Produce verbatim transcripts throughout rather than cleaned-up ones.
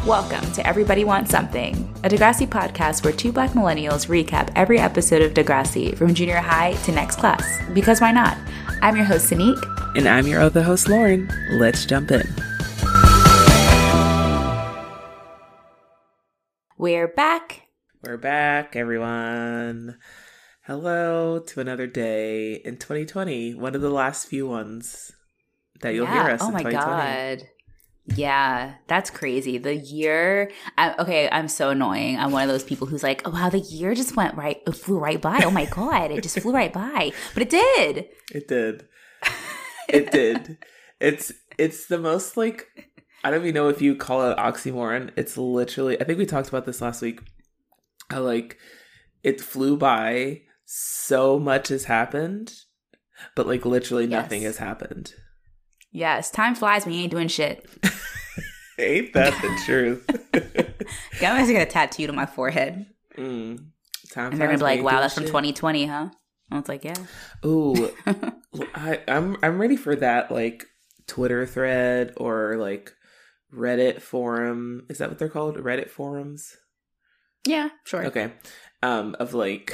Welcome to Everybody Wants Something, a Degrassi podcast where two black millennials recap every episode of Degrassi from junior high to next class. Because why not? I'm your host, Sanique. And I'm your other host, Lauren. Let's jump in. We're back. We're back, everyone. Hello to another day in twenty twenty. One of the last few ones that you'll yeah. hear us oh in my twenty twenty. God. Yeah, that's crazy. The year, I, okay, I'm so annoying. I'm one of those people who's like, oh, wow, the year just went right, it flew right by. Oh my God, it just flew right by. But it did. It did. It did. It's it's the most like, I don't even know if you call it oxymoron. It's literally, I think we talked about this last week. How like, it flew by, so much has happened, but like literally Yes. nothing has happened. Yes, time flies when you ain't doing shit. Ain't that the truth? Yeah, I'm just gonna tattoo on my forehead. Mm. Time And they're gonna be like, flies, wow, man, that's from shit. twenty twenty, huh? I was like, yeah. Ooh, I, I'm I'm ready for that like Twitter thread or like Reddit forum. Is that what they're called? Reddit forums? Yeah, sure. Okay. Um, of like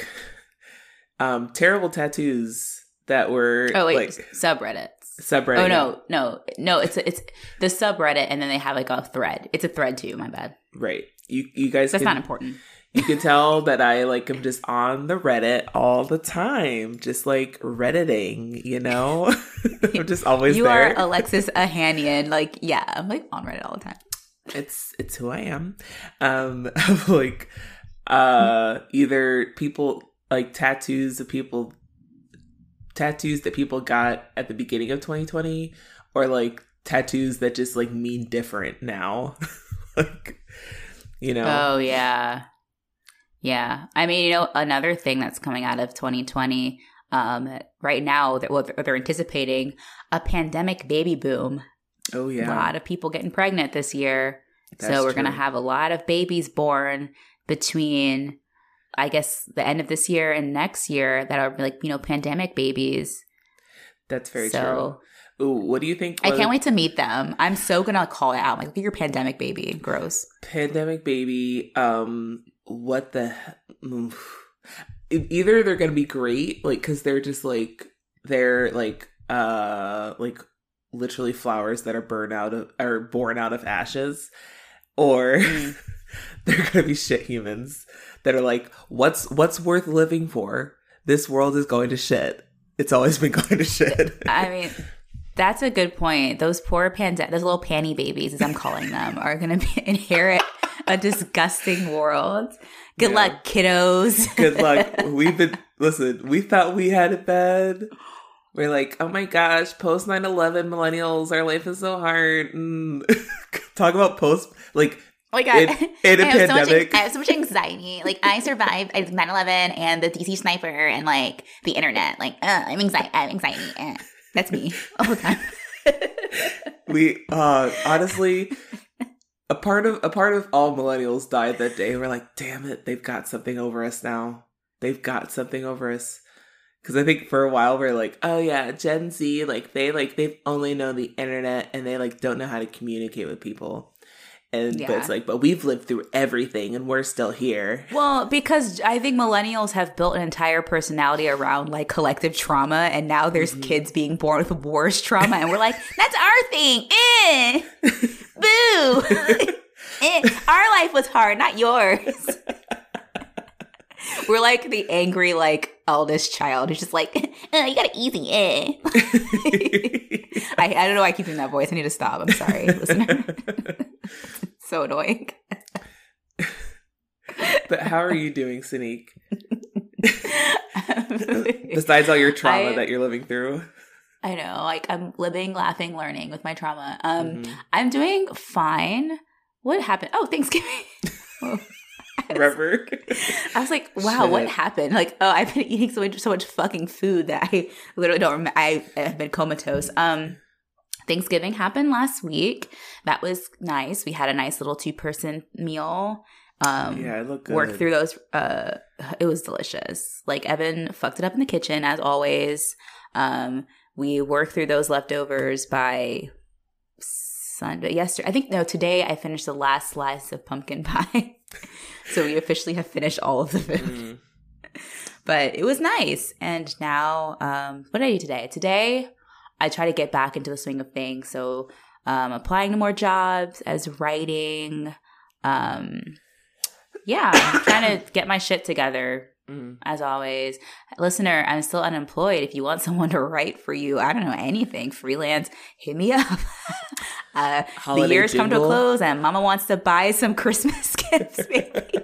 um terrible tattoos that were Oh, wait, like subreddits. subreddit. Oh, no, no, no, it's it's the subreddit, and then they have like a thread. It's a thread too, my bad. Right. You you guys That's can, not important. you can tell that I like am just on the Reddit all the time, just like Redditing, you know? I'm just always You there. are Alexis Ahanian. Like, yeah, I'm like on Reddit all the time. It's it's who I am. Um of like uh either people like tattoos of people tattoos that people got at the beginning of twenty twenty or like tattoos that just like mean different now. Like, you know. Oh, yeah. Yeah. I mean, you know, another thing that's coming out of twenty twenty um, right now, that well, they're anticipating a pandemic baby boom. Oh yeah. A lot of people getting pregnant this year. That's so we're going to true. have a lot of babies born between, I guess, the end of this year and next year that are like, you know, pandemic babies. That's very So true. Ooh, what do you think? I was- can't wait to meet them. I'm so going to call it out. Like, look at your pandemic baby. Gross. Pandemic baby, um what the he- E- either they're gonna be great, like because they're just like they're like uh like literally flowers that are burned out of are born out of ashes, or Mm. they're gonna be shit humans that are like, what's what's worth living for? This world is going to shit. It's always been going to shit. I mean, that's a good point. Those poor panda, those little panty babies, as I'm calling them, are going to inherit a disgusting world. Good Yeah. luck, kiddos. Good luck. We've been listen. We thought we had it bad. We're like, oh my gosh, post nine eleven millennials, our life is so hard. Mm. Talk about post like Oh my God. in, in a I have, so much, pandemic. I have so much anxiety. Like, I survived nine eleven and the D C sniper and, like, the internet. Like, uh, I'm anxiety. I have anxiety. Uh, that's me all the time. we uh honestly, a part of a part of all millennials died that day. We're like, damn it, they've got something over us now. They've got something over us. Because I think for a while we're like, oh yeah, Gen Z, like they like they've only known the internet and they like don't know how to communicate with people. And but Yeah. it's like, but we've lived through everything and we're still here. Well, because I think millennials have built an entire personality around like collective trauma, and now there's Mhm. kids being born with worse trauma, and we're like, that's our thing. Eh. Boo. Eh. Our life was hard, not yours. We're like the angry, like, eldest child who's just like, uh, you got it easy, eh. I, I don't know why I keep doing that voice. I need to stop. I'm sorry, listener. So annoying. But how are you doing, Sanique? Besides all your trauma I- that you're living through. I know, like, I'm living, laughing, learning with my trauma. Um, Mhm. I'm doing fine. What happened? Oh, Thanksgiving. Oh. Remember? I was like, wow, what Shit. happened? Like, oh, I've been eating so much, so much fucking food that I literally don't remember. I have been comatose. Um, Thanksgiving happened last week. That was nice. We had a nice little two-person meal. Um, Yeah, it looked good. Worked through those. Uh, it was delicious. Like, Evan fucked it up in the kitchen, as always. Um, we worked through those leftovers by Sunday. Yesterday, I think no. Today, I finished the last slice of pumpkin pie, so we officially have finished all of the food. Mm. But it was nice. And now, um, what did I do today? Today, I try to get back into the swing of things. So, um, applying to more jobs, as writing. Um, yeah, I'm trying to get my shit together. Mm. As always. Listener, I'm still unemployed. If you want someone to write for you, I don't know, anything, freelance, hit me up. uh, the year's jingle. Come to a close and mama wants to buy some Christmas gifts, baby.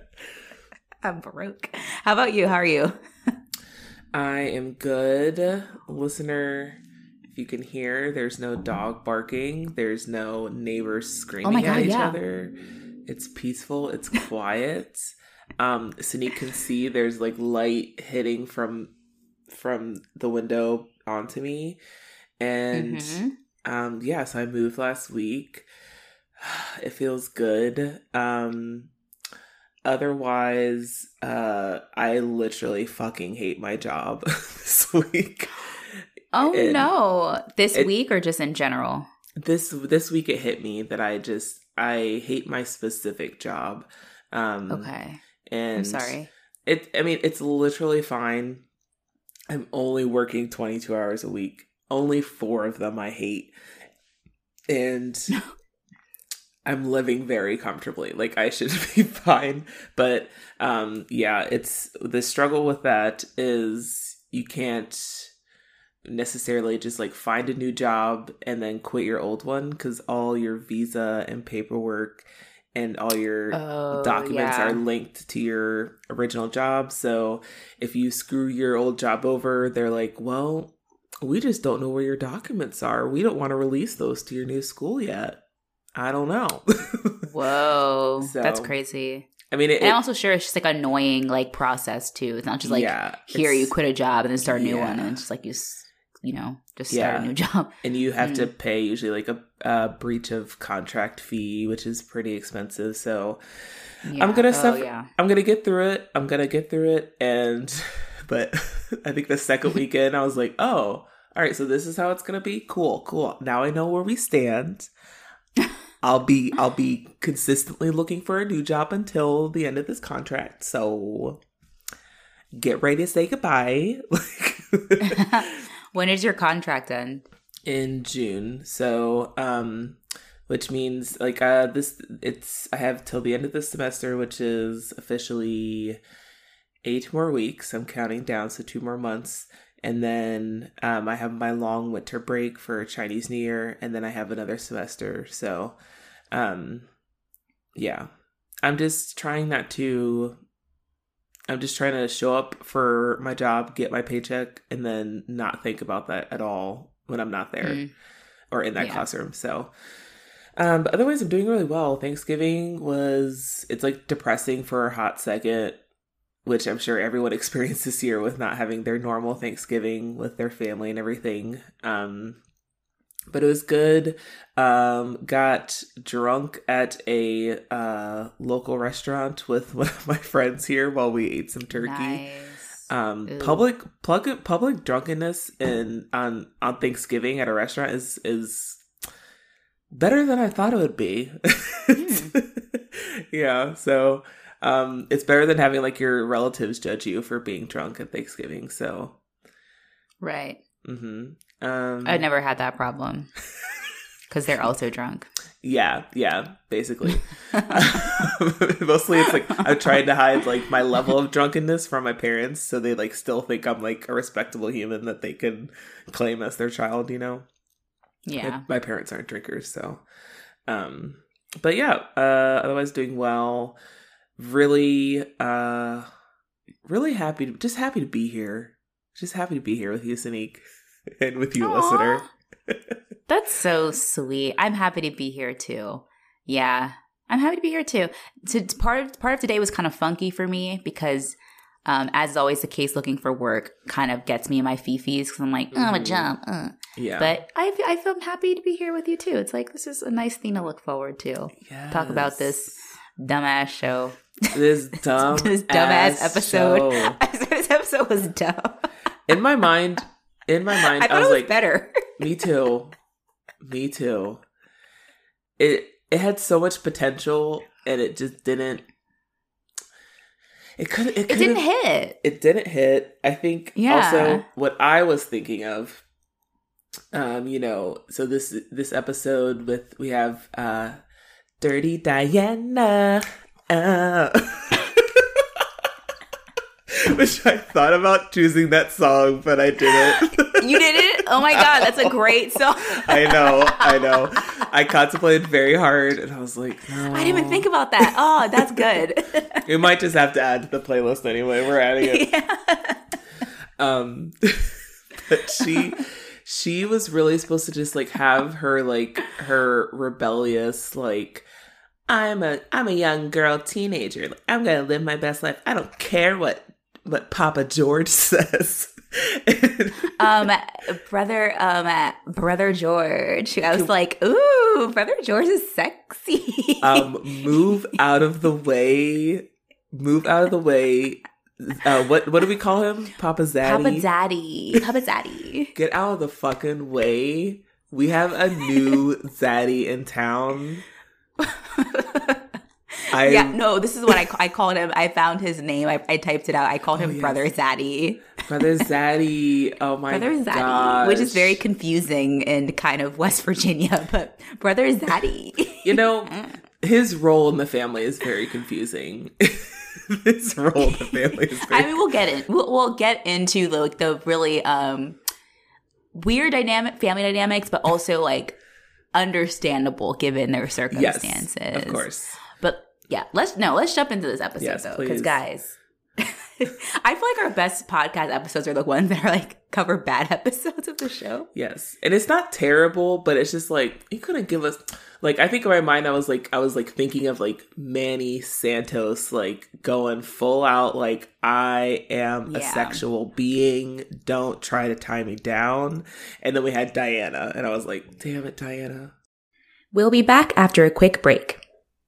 I'm broke. How about you? How are you? I am good. Listener, if you can hear, there's no dog barking. There's no neighbors screaming oh my God, at each yeah. other. It's peaceful. It's quiet. Um, Sanique can see there's like light hitting from from the window onto me, and mm-hmm. um, yeah. So I moved last week. It feels good. Um, otherwise, uh, I literally fucking hate my job this week. Oh and no! This it, week or just in general? This this week it hit me that I just I hate my specific job. Um, okay. And I'm sorry. It. I mean, it's literally fine. I'm only working twenty-two hours a week. Only four of them I hate. And I'm living very comfortably. Like, I should be fine. But, um, yeah, it's the struggle with that is you can't necessarily just, like, find a new job and then quit your old one because all your visa and paperwork and all your oh, documents yeah. are linked to your original job. So if you screw your old job over, they're like, well, we just don't know where your documents are. We don't want to release those to your new school yet. I don't know. Whoa. So, that's crazy. I mean, it, and I'm also sure it's just like annoying like process too. It's not just like, yeah, here you quit a job and then start a new yeah. one. And it's just like you... you know, just start yeah. a new job. And you have mm. to pay usually like a, a breach of contract fee, which is pretty expensive. So yeah. I'm going to oh, suffer. Yeah. I'm going to get through it. I'm going to get through it. And, but I think the second weekend I was like, oh, all right, so this is how it's going to be. Cool, cool. Now I know where we stand. I'll be, I'll be consistently looking for a new job until the end of this contract. So get ready to say goodbye. When is your contract end? In June. So, um, which means like uh, this, it's I have till the end of this semester, which is officially eight more weeks. I'm counting down, so two more months, and then um, I have my long winter break for Chinese New Year, and then I have another semester. So, um, yeah, I'm just trying not to. I'm just trying to show up for my job, get my paycheck, and then not think about that at all when I'm not there mm. or in that yeah. classroom. So, um, but otherwise, I'm doing really well. Thanksgiving was, it's like depressing for a hot second, which I'm sure everyone experienced this year with not having their normal Thanksgiving with their family and everything. Um, but it was good. Um, got drunk at a uh, local restaurant with one of my friends here while we ate some turkey. Nice. Um, public plug, public drunkenness in on on Thanksgiving at a restaurant is is better than I thought it would be. Mm. Yeah, so um, it's better than having like your relatives judge you for being drunk at Thanksgiving. So, right. Mm-hmm. Um, I've never had that problem because they're also drunk. Yeah, yeah, basically. Mostly it's like I've tried to hide like my level of drunkenness from my parents so they like still think I'm like a respectable human that they can claim as their child, you know? Yeah. My, my parents aren't drinkers, so. Um, but yeah, uh, otherwise doing well. Really, uh, really happy, to, just happy to be here. Just happy to be here with you, Sanique. And with you, Aww. Listener. That's so sweet. I'm happy to be here too. Yeah, I'm happy to be here too. To, to part of part of today was kind of funky for me because, um, as is always the case, looking for work kind of gets me in my fifis because I'm like, oh, mm-hmm. a job. Uh. Yeah. But I I feel happy to be here with you too. It's like this is a nice thing to look forward to. Yes. Talk about this dumbass show. This dumb this dumbass episode. Show. This episode was dumb. In my mind. In my mind, I, thought I was, it was like, better. Me too. Me too. it it had so much potential, and it just didn't. It could. It, it didn't hit. It didn't hit. I think. Yeah. Also, what I was thinking of. Um, you know, so this this episode with we have uh, Dirty Diana. Uh. Which I thought about choosing that song, but I didn't. You didn't? Oh my god, that's a great song. I know, I know. I contemplated very hard, and I was like, no. I didn't even think about that. Oh, that's good. We might just have to add to the playlist anyway. We're adding it. Yeah. Um, but she, she was really supposed to just like have her like her rebellious like. I'm a I'm a young girl teenager. Like, I'm gonna live my best life. I don't care what what Papa George says. um, brother, um, brother George. I was like, ooh, brother George is sexy. um, move out of the way. Move out of the way. Uh, what what do we call him? Papa Zaddy. Papa Zaddy. Papa Zaddy. Get out of the fucking way. We have a new Zaddy in town. I, yeah, no, this is what I, I called him. I found his name. I, I typed it out. I called him oh, yes. Brother Zaddy. Brother Zaddy. Oh my god. Brother Zaddy, gosh. Which is very confusing in kind of West Virginia, but Brother Zaddy. You know, his role in the family is very confusing. His role in the family is very I mean, we'll get it. We'll, we'll get into the, like, the really um, weird dynamic, family dynamics, but also like understandable given their circumstances. Yes, of course. But yeah, let's no, let's jump into this episode yes, though, because guys, I feel like our best podcast episodes are the ones that are like cover bad episodes of the show. Yes, and it's not terrible, but it's just like you couldn't give us like I think in my mind I was like I was like thinking of like Manny Santos like going full out like I am yeah. a sexual being. Don't try to tie me down. And then we had Diana, and I was like, damn it, Diana. We'll be back after a quick break.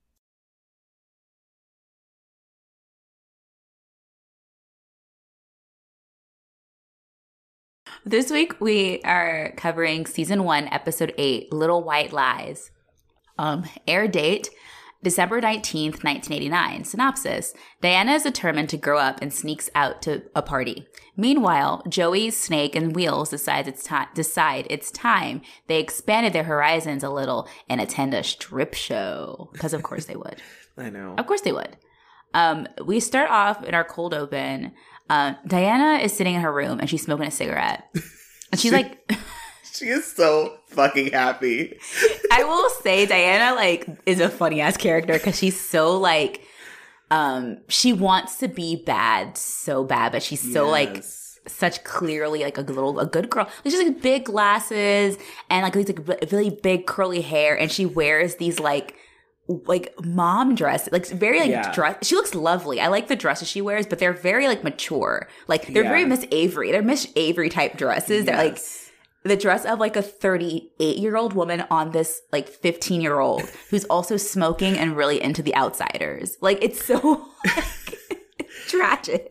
This week we are covering season one, episode eight, Little White Lies. Um, air date, December nineteenth, nineteen eighty-nine. Synopsis. Diana is determined to grow up and sneaks out to a party. Meanwhile, Joey, Snake, and Wheels decides it's ti- decide it's time. They expanded their horizons a little and attend a strip show. Because of course they would. I know. Of course they would. Um, we start off in our cold open. Uh, Diana is sitting in her room and she's smoking a cigarette. And she's she, like... she is so fucking happy. I will say Diana, like, is a funny-ass character because she's so, like... Um, she wants to be bad so bad, but she's so, yes. like... such clearly like a little a good girl. Like, she's like big glasses and like these like really big curly hair, and she wears these like like mom dresses, like very like yeah. dress. She looks lovely. I like the dresses she wears, but they're very like mature. Like they're yeah. very Miss Avery. They're Miss Avery type dresses. Yes. They're like the dress of like a thirty-eight year old woman on this like fifteen year old who's also smoking and really into The Outsiders. Like it's so like, tragic.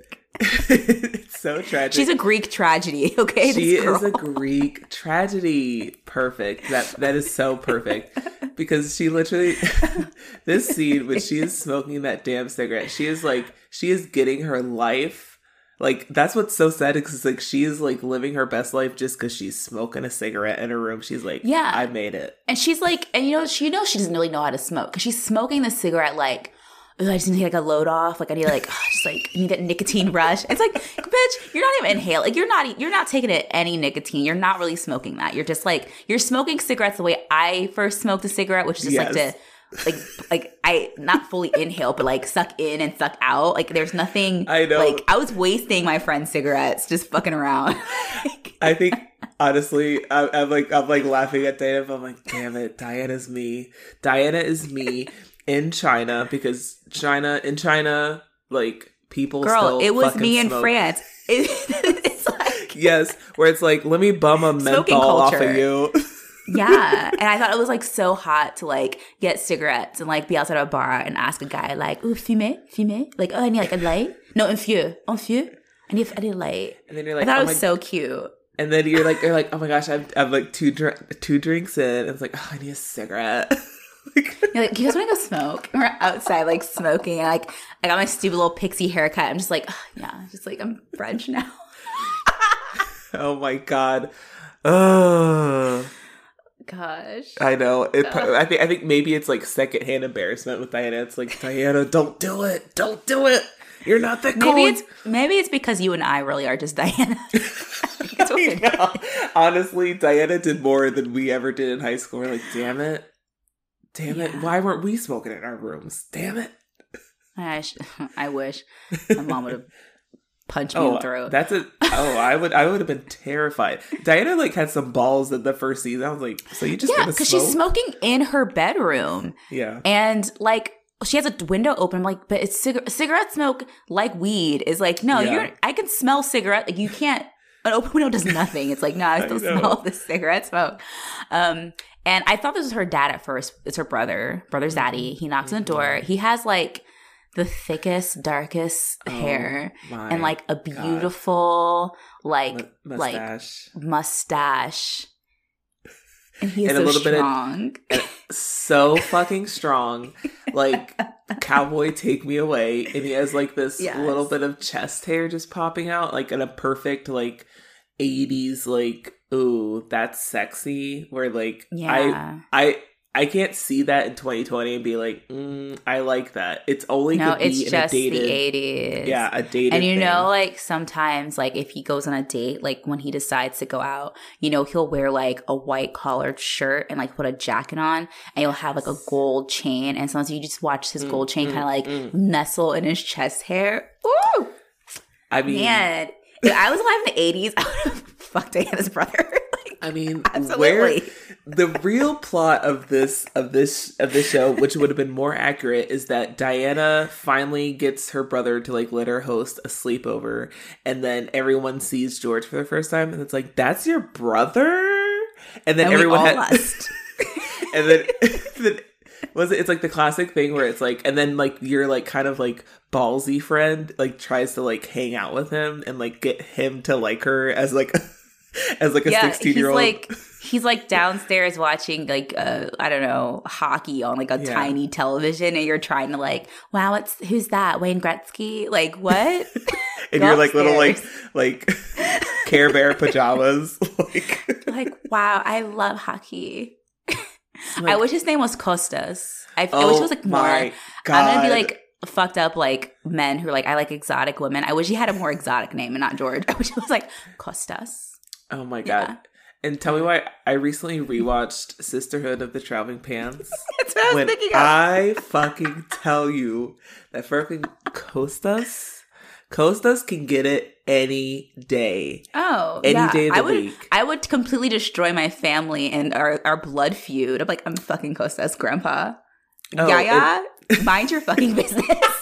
It's so tragic. She's a Greek tragedy, okay? She is a Greek tragedy. Perfect. That that is so perfect. Because she literally this scene when she is smoking that damn cigarette, she is like she is getting her life. Like that's what's so sad because it's like she is like living her best life just because she's smoking a cigarette in her room. She's like, yeah, I made it. And she's like, and you know, she knows she doesn't really know how to smoke because she's smoking the cigarette like, I just need like a load off. Like I need like, oh, just like I need that nicotine rush. It's like, bitch, you're not even inhaling. Like you're not, you're not taking it any nicotine. You're not really smoking that. You're just like, you're smoking cigarettes the way I first smoked a cigarette, which is just yes. like to, like, like I not fully inhale, but like suck in and suck out. Like there's nothing. I know. Like I was wasting my friend's cigarettes just fucking around. I think honestly, I, I'm like, I'm like laughing at Diana. But I'm like, damn it, Diana's me. Diana is me. In China, because China, in China, like, people Girl, still it was fucking me in smoke. France. It, it's like... Yes, where it's like, let me bum a menthol off of you. Yeah, and I thought it was, like, so hot to, like, get cigarettes and, like, be outside of a bar and ask a guy, like, ooh, fumer? Fumer? Like, oh, I need, like, a light? No, un feu. Un feu? I need, I need a light. And then you're like, I thought oh it was my... so cute. And then you're like, you're like, oh my gosh, I'm, I'm like, two, dr- two drinks in. And it's like, oh, I need a cigarette. You're like, you guys want to go smoke? And we're outside, like, smoking. And, like, I got my stupid little pixie haircut. I'm just like, oh, yeah, just like, I'm French now. Oh, my God. Ugh. Gosh. I know. It, I think I think maybe it's, like, secondhand embarrassment with Diana. It's like, Diana, don't do it. Don't do it. You're not that cool. Maybe it's, maybe it's because you and I really are just Diana. That's what we're know. Honestly, Diana did more than we ever did in high school. We're like, damn it. Damn yeah. it. Why weren't we smoking in our rooms? Damn it. I, sh- I wish my mom would have punched me oh, in the throat. That's a oh, I would I would have been terrified. Diana like had some balls in the first season. I was like, so you just yeah, because she's smoking in her bedroom. Yeah. And like she has a window open. I'm like, but it's cig- cigarette smoke like weed is like, no, yeah. you're I can smell cigarette. Like you can't an open window does nothing. It's like, no, I still I smell the cigarette smoke. Um And I thought this was her dad at first. It's her brother, brother Zaddy. He knocks on the door. He has like the thickest, darkest oh, hair and like a beautiful God. like M- mustache. like mustache. And he's so a little strong. Bit of, so fucking strong. Like cowboy take me away. And he has like this yes. little bit of chest hair just popping out, like in a perfect like eighties like ooh, that's sexy. Where like yeah. I I I can't see that in twenty twenty and be like, mm, I like that. It's only no, could be it's in just a dated, the eighties. Yeah, a dated. And you thing. know, like sometimes, like if he goes on a date, like when he decides to go out, you know, he'll wear like a white collared shirt and like put a jacket on, and he'll have like a gold chain. And sometimes you just watch his mm, gold chain mm, kind of like mm. nestle in his chest hair. Ooh, I mean, man, if I was alive in the eighties, I would have fucked Diana's brother. like, I mean, absolutely. Where, the real plot of this of this of this show, which would have been more accurate, is that Diana finally gets her brother to like let her host a sleepover, and then everyone sees George for the first time, and it's like, "That's your brother," and then and everyone we all had, lust. and then, then was it? It's like the classic thing where it's like, and then like your like kind of like ballsy friend like tries to like hang out with him and like get him to like her as like as like a sixteen yeah, year old. Like, he's like downstairs watching like uh, I don't know hockey on like a yeah. tiny television, and you're trying to like, wow, what's who's that? Wayne Gretzky? Like what? And you're like little like like Care Bear pajamas. like like wow, I love hockey. Like, I wish his name was Costas. I, oh I wish it was like more. My God. I'm gonna be like fucked up like men who are like I like exotic women. I wish he had a more exotic name and not George. I wish it was like Costas. Oh my God. Yeah. And tell me why I recently rewatched Sisterhood of the Traveling Pants. That's what I was when thinking of. I fucking tell you that fucking Costas, Costas can get it any day. Oh, any yeah. day of the I would, week. I would completely destroy my family and our, our blood feud. I'm like, I'm fucking Costas, Grandpa. Oh, Yaya, it- mind your fucking business.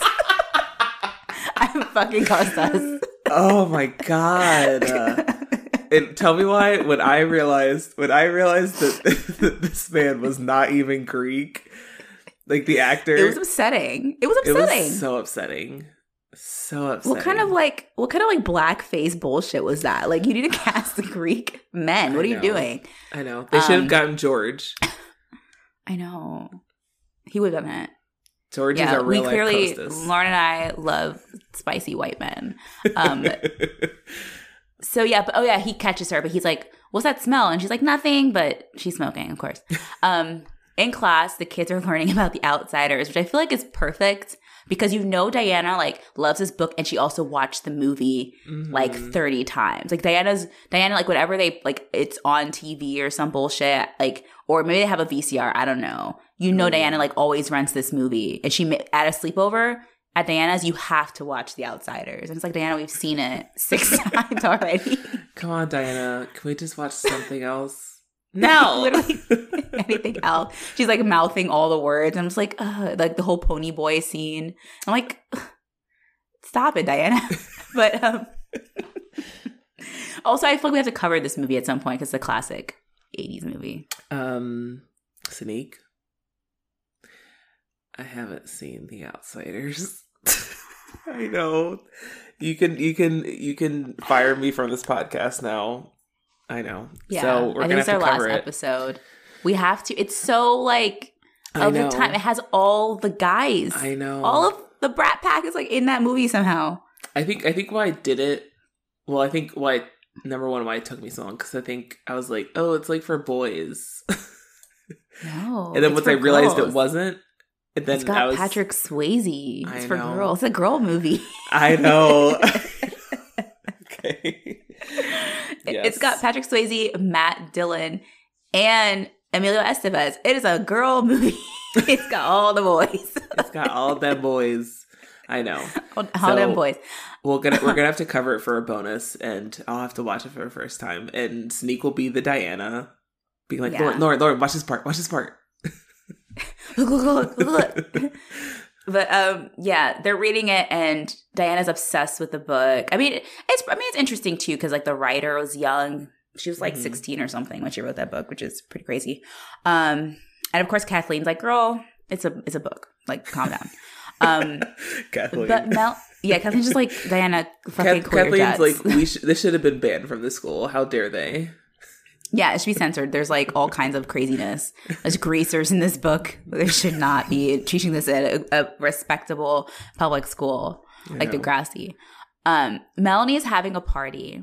I'm fucking Costas. Oh my God. Uh, and tell me why when I realized when I realized that, that this man was not even Greek, like the actor, it was upsetting. It was upsetting. It was so upsetting. So upsetting. What kind of like what kind of like blackface bullshit was that? Like you need to cast the Greek men. What I are know. you doing? I know. They should have um, gotten George. I know. He would have done it. George yeah, is a real we clearly, life Costas. Lauren and I love spicy white men. Um, so yeah, but oh yeah, he catches her, but he's like, "What's that smell?" And she's like, "Nothing," but she's smoking, of course. Um, in class, the kids are learning about The Outsiders, which I feel like is perfect because you know Diana like loves this book, and she also watched the movie mm-hmm. like thirty times. Like Diana's Diana, like whatever they like, it's on T V or some bullshit, like, or maybe they have a V C R. I don't know. You know, mm-hmm. Diana like always rents this movie, and she at a sleepover. At Diana's, you have to watch The Outsiders. And it's like, Diana, we've seen it six times already. Come on, Diana. Can we just watch something else? No. Literally anything else. She's like mouthing all the words. I'm just like, ugh, like the whole pony boy scene. I'm like, stop it, Diana. But um, also, I feel like we have to cover this movie at some point because it's a classic eighties movie. Um, Sneak. I haven't seen The Outsiders. I know. You can you can you can fire me from this podcast now. I know. Yeah. So we're I gonna think have it's to our cover last it. episode. We have to. It's so like of the time. It has all the guys. I know. All of the Brat Pack is like in that movie somehow. I think I think why I did it. Well, I think why number one why it took me so long because I think I was like, oh, it's like for boys. No, and then once I realized girls. it wasn't, and then it's got I was, Patrick Swayze. It's I for know. girls. It's a girl movie. I know. Okay. Yes. It's got Patrick Swayze, Matt Dillon, and Emilio Estevez. It is a girl movie. It's got all the boys. It's got all them boys. I know. All, all so, them boys. We're gonna we're gonna have to cover it for a bonus, and I'll have to watch it for the first time. And Sneak will be the Diana, being like, Yeah. Lauren, Lauren, Lauren, watch this part, watch this part. Look, look, look, look, look. But um, yeah, they're reading it, and Diana's obsessed with the book. I mean, it's I mean it's interesting too because like the writer was young. She was like Mhm. sixteen or something when she wrote that book, which is pretty crazy. Um, and of course Kathleen's like, "Girl, it's a it's a book. Like, calm down." Um, Kathleen. but Mel, yeah, Kathleen's just like, Diana, fucking Kath- cool your Kathleen's jets. like, we sh- this should have been banned from the school. How dare they? Yeah, it should be censored. There's like all kinds of craziness. There's greasers in this book. There should not be teaching this at a, a respectable public school like know. Degrassi. Um, Melanie is having a party,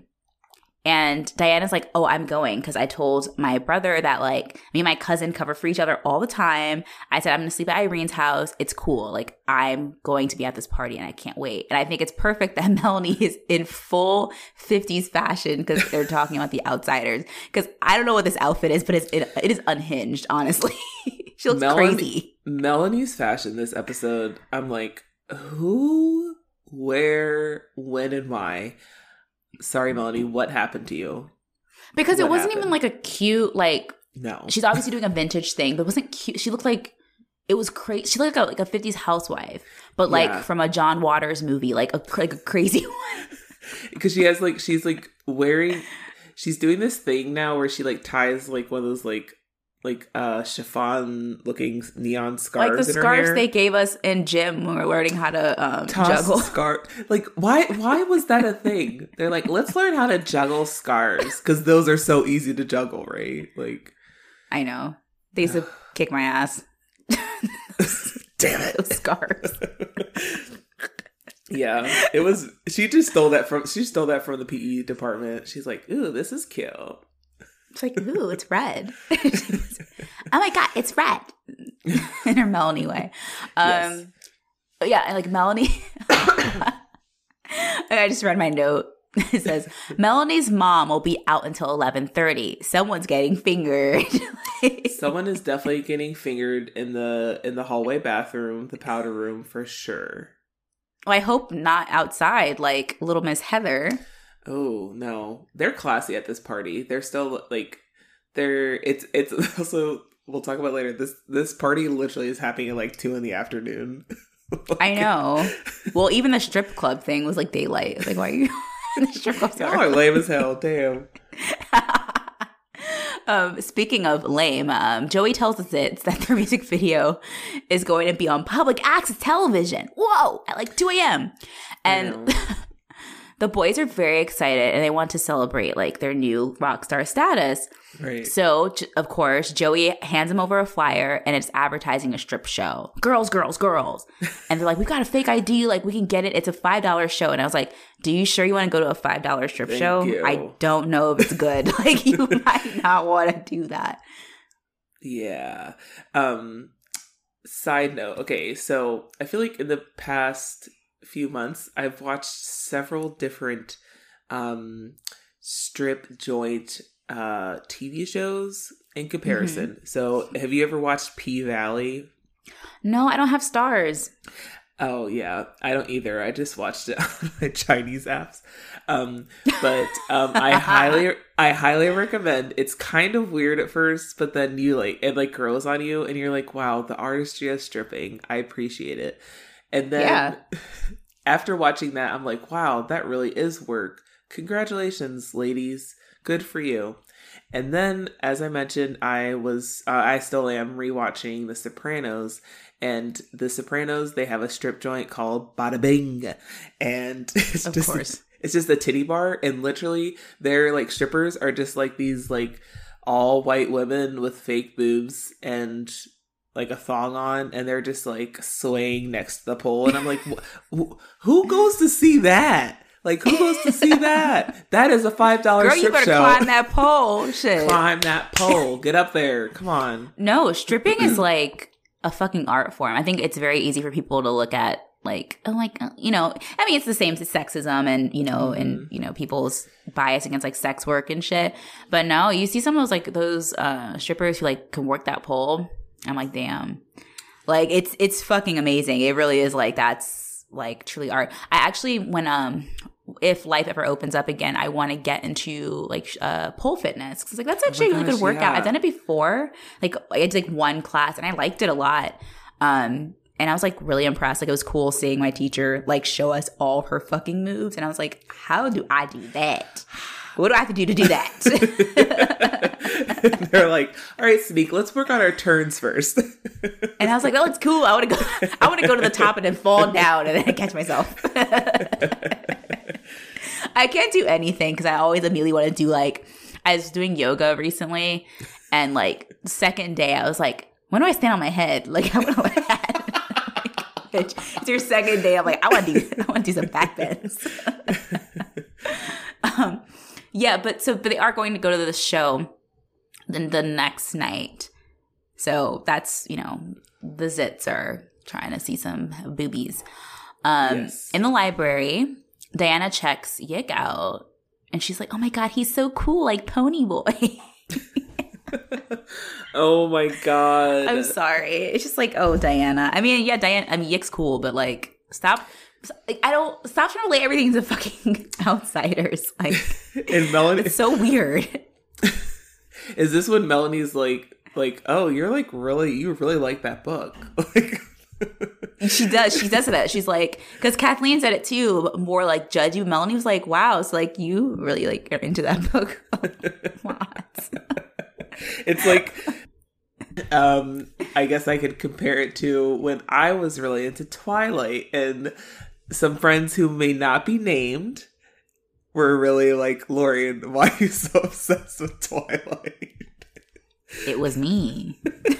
and Diana's like, "Oh, I'm going because I told my brother that like me and my cousin cover for each other all the time. I said I'm going to sleep at Irene's house. It's cool. Like I'm going to be at this party, and I can't wait." And I think it's perfect that Melanie is in full fifties fashion because they're talking about the outsiders. Because I don't know what this outfit is, but it's it, it is unhinged. Honestly, she looks Melanie- crazy. Melanie's fashion this episode, I'm like, who, where, when, and why? Sorry, Melanie, what happened to you? Because it What wasn't happened? even like a cute like. No. She's obviously doing a vintage thing, but it wasn't cute. She looked like it was crazy. She looked like a, like a fifties housewife, but like Yeah. from a John Waters movie, like a like a crazy one. Because she has like, she's like wearing, she's doing this thing now where she like ties like one of those like, like uh chiffon looking neon scarves. Like the in her scarves hair. they gave us in gym when we were learning how to um, Toss juggle. scarf. Like, why why was that a thing? They're like, let's learn how to juggle scarves because those are so easy to juggle, right? Like, I know. They used to kick my ass. damn it. Those scarves. Yeah, it was. She just stole that from. She stole that from the P E department. She's like, "Ooh, this is cute." It's like, ooh, it's red. Oh my God, it's red. In her Melanie way. Um, Yes. Yeah, and like Melanie. I just read my note. It says, Melanie's mom will be out until eleven thirty. Someone's getting fingered. Someone is definitely getting fingered in the in the hallway bathroom, the powder room for sure. Well, I hope not outside like Little Miss Heather. Oh no, they're classy at this party. They're still like, they're. It's it's also. We'll talk about later. This this party literally is happening at like two in the afternoon. Like, I know. Well, even the strip club thing was like daylight. It's like, why are you? The strip clubs y'all are lame as hell. Damn. um, speaking of lame, um, Joey tells us it's that their music video is going to be on public access television. Whoa! At like two a.m. And the boys are very excited and they want to celebrate like their new rock star status. Right. So, j- of course, Joey hands him over a flyer and it's advertising a strip show. Girls, girls, girls. And they're like, we got a fake I D. Like, we can get it. It's a five dollars show. And I was like, do you sure you want to go to a five dollars strip Thank show? you. I don't know if it's good. Like, you might not want to do that. Yeah. Um. Side note. Okay, so I feel like in the past few months, I've watched several different um strip joint uh T V shows in comparison. Mm-hmm. So, have you ever watched P Valley? No, I don't have stars. Oh yeah, I don't either. I just watched it on my Chinese apps. Um, but um, I highly, I highly recommend. It's kind of weird at first, but then you like it like grows on you, and you're like, wow, the artistry of stripping. I appreciate it. And then Yeah. after watching that, I'm like, wow, that really is work. Congratulations, ladies. Good for you. And then, as I mentioned, I was, uh, I still am rewatching The Sopranos. And The Sopranos, they have a strip joint called Bada Bing. And it's Of just, course. it's just a titty bar. And literally, their like strippers are just like these like all white women with fake boobs. And like a thong on, and they're just like swaying next to the pole, and I'm like, wh- who goes to see that? Like, who goes to see that? That is a five dollar Girl, strip you better show. climb that pole. Shit. Climb that pole. Get up there. Come on. No, stripping is like a fucking art form. I think it's very easy for people to look at, like, oh, like, you know, I mean, it's the same as sexism and, you know, mm-hmm. and, you know, people's bias against like sex work and shit. But no, you see some of those, like, those uh, strippers who like can work that pole. I'm like, damn. Like, it's, it's fucking amazing. It really is like, that's like truly art. I actually, when, um, if life ever opens up again, I want to get into like uh, pole fitness because like that's actually oh a really gosh, good workout. Yeah. I've done it before. Like I did like one class and I liked it a lot. Um, and I was like really impressed. Like it was cool seeing my teacher like show us all of her fucking moves. And I was like, how do I do that? What do I have to do to do that? They're like, all right, Sneak, let's work on our turns first. And I was like, oh, it's cool. I want to go. I want to go to the top and then fall down and then catch myself. I can't do anything because I always immediately want to do like, I was doing yoga recently and like second day I was like, when do I stand on my head? Like I want to like, it's your second day. I'm like, I want to do, I want to do some back bends. um, yeah, but so, but they are going to go to the show the, the next night. So that's, you know, the zits are trying to see some boobies. Um, yes. In the library, Diana checks Yik out, and she's like, oh my God, he's so cool, like Pony Boy. Oh my God. I'm sorry. It's just like, oh, Diana. I mean, yeah, Diana, I mean, Yik's cool, but like, stop. Like, I don't, stop trying to lay everything to fucking outsiders. Like, and Melanie. It's so weird. Is this when Melanie's like, like, oh, you're like really, you really like that book? Like, she does. She does that. She's like, because Kathleen said it too, but more like judgy. Melanie was like, wow, it's like you really like are into that book. What? It's like, um, I guess I could compare it to when I was really into Twilight, and some friends who may not be named were really like, Lorian, why are you so obsessed with Twilight? It was me.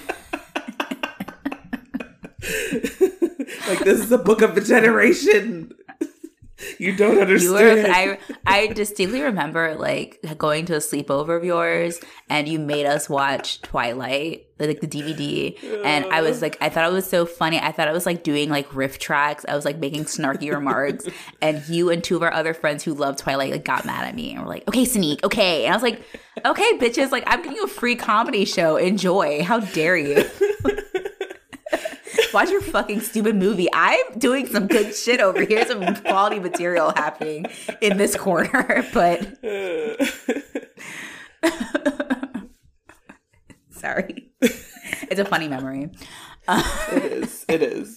Like, this is a book of a generation. You don't understand. You were, I I distinctly remember like going to a sleepover of yours, and you made us watch Twilight, like the D V D. And I was like, I thought it was so funny. I thought I was like doing like riff tracks. I was like making snarky remarks, and you and two of our other friends who love Twilight like got mad at me and were like, "Okay, Sneak, okay." And I was like, "Okay, bitches, like I'm giving you a free comedy show. Enjoy. How dare you?" Watch your fucking stupid movie. I'm doing some good shit over here. Some quality material happening in this corner, but sorry. It's a funny memory. It is. It is.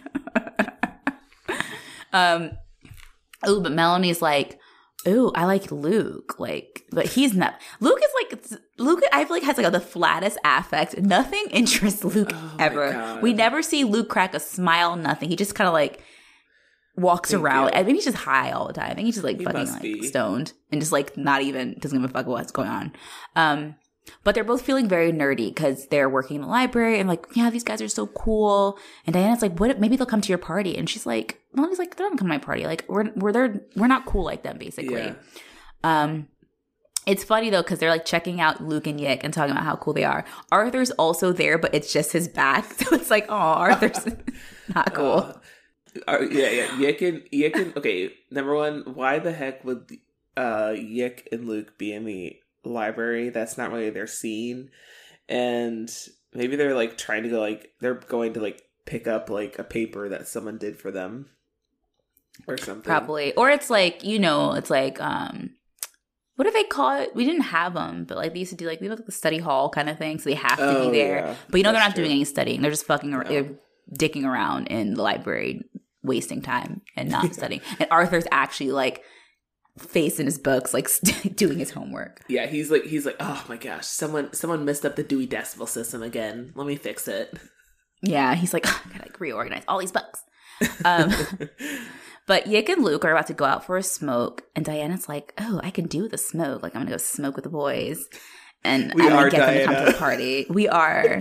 Um. Oh, but Melanie's like, oh, I like Luke. Like, but he's not. Luke is like, Luke, I feel like has like the flattest affect. Nothing interests Luke oh ever. We never see Luke crack a smile, nothing. He just kind of like walks Thank around. You. I think he's just high all the time. I think he's just like he fucking like be. stoned and just like not even, doesn't give a fuck what's going on. Um, but they're both feeling very nerdy because they're working in the library and like, yeah, these guys are so cool. And Diana's like, what? Maybe they'll come to your party. And she's like, Melanie's like, they don't come to my party. Like, we're we're there. We're not cool like them, basically. Yeah. Um, it's funny though because they're like checking out Luke and Yik and talking about how cool they are. Arthur's also there, but it's just his back, so it's like, oh, Arthur's not cool. Uh, yeah, yeah. Yik and Yik and okay. Number one, why the heck would uh Yik and Luke be in the library? That's not really their scene, and maybe they're like trying to go like they're going to like pick up like a paper that someone did for them or something. Probably. Or it's like, you know, it's like um what do they call it? We didn't have them, but like they used to do like we have like the study hall kind of thing, so they have to oh, be there. Yeah. But you know, That's they're not true. doing any studying. They're just fucking around, no. they're dicking around in the library, wasting time and not studying. And Arthur's actually like face in his books, like doing his homework. Yeah, he's like he's like, oh my gosh, someone someone messed up the Dewey Decimal System again. Let me fix it. Yeah, he's like, oh, I gotta like reorganize all these books. Um, but Yik and Luke are about to go out for a smoke, and Diana's like, oh, I can do the smoke. Like, I'm gonna go smoke with the boys. And we I'm are gonna get Diana. them to come to the party. We are.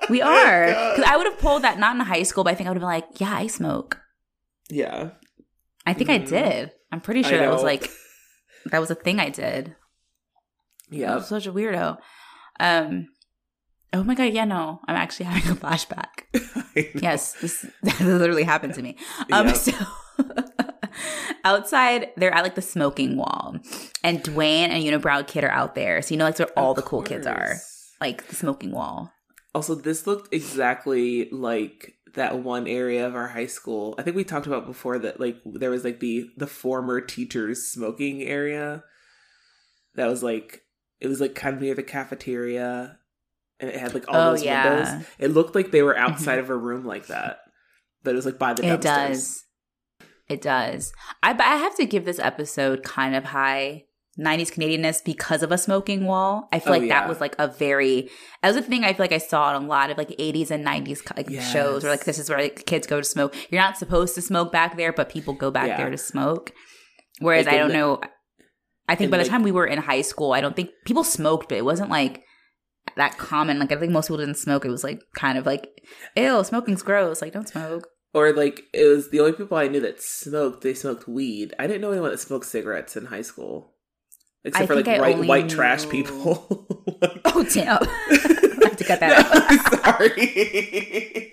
We are. Because I would have pulled that, not in high school, but I think I would have been like, yeah, I smoke. Yeah. I think mm-hmm. I did. I'm pretty sure that was like, that was a thing I did. Yeah. I was such a weirdo. Um, oh my God, yeah, no. I'm actually having a flashback. Yes, this that literally happened to me. Um, yep. So outside, they're at like the smoking wall. And Dwayne and Unibrow Kid are out there. So you know, like where all of the cool course. kids are. Like the smoking wall. Also, this looked exactly like that one area of our high school. I think we talked about before that like there was like the the former teachers smoking area. That was like it was like kind of near the cafeteria. And it had like all oh, those yeah. windows. It looked like they were outside mm-hmm. of a room like that. But it was like by the dumpsters. It does. It does. I, but I have to give this episode kind of high nineties Canadianness because of a smoking wall. I feel oh, like yeah. that was like a very, that was a thing I feel like I saw in a lot of like eighties and nineties like yes. shows where like this is where like kids go to smoke. You're not supposed to smoke back there, but people go back yeah. there to smoke. Whereas like I don't the, know, I think by the like, time we were in high school, I don't think people smoked, but it wasn't like that common. Like I think most people didn't smoke. It was like kind of like, ew, smoking's gross. Like don't smoke. Or like it was the only people I knew that smoked, they smoked weed. I didn't know anyone that smoked cigarettes in high school. Except I for like white, white knew... trash people. Like... Oh damn! I have to cut that no, out. Sorry.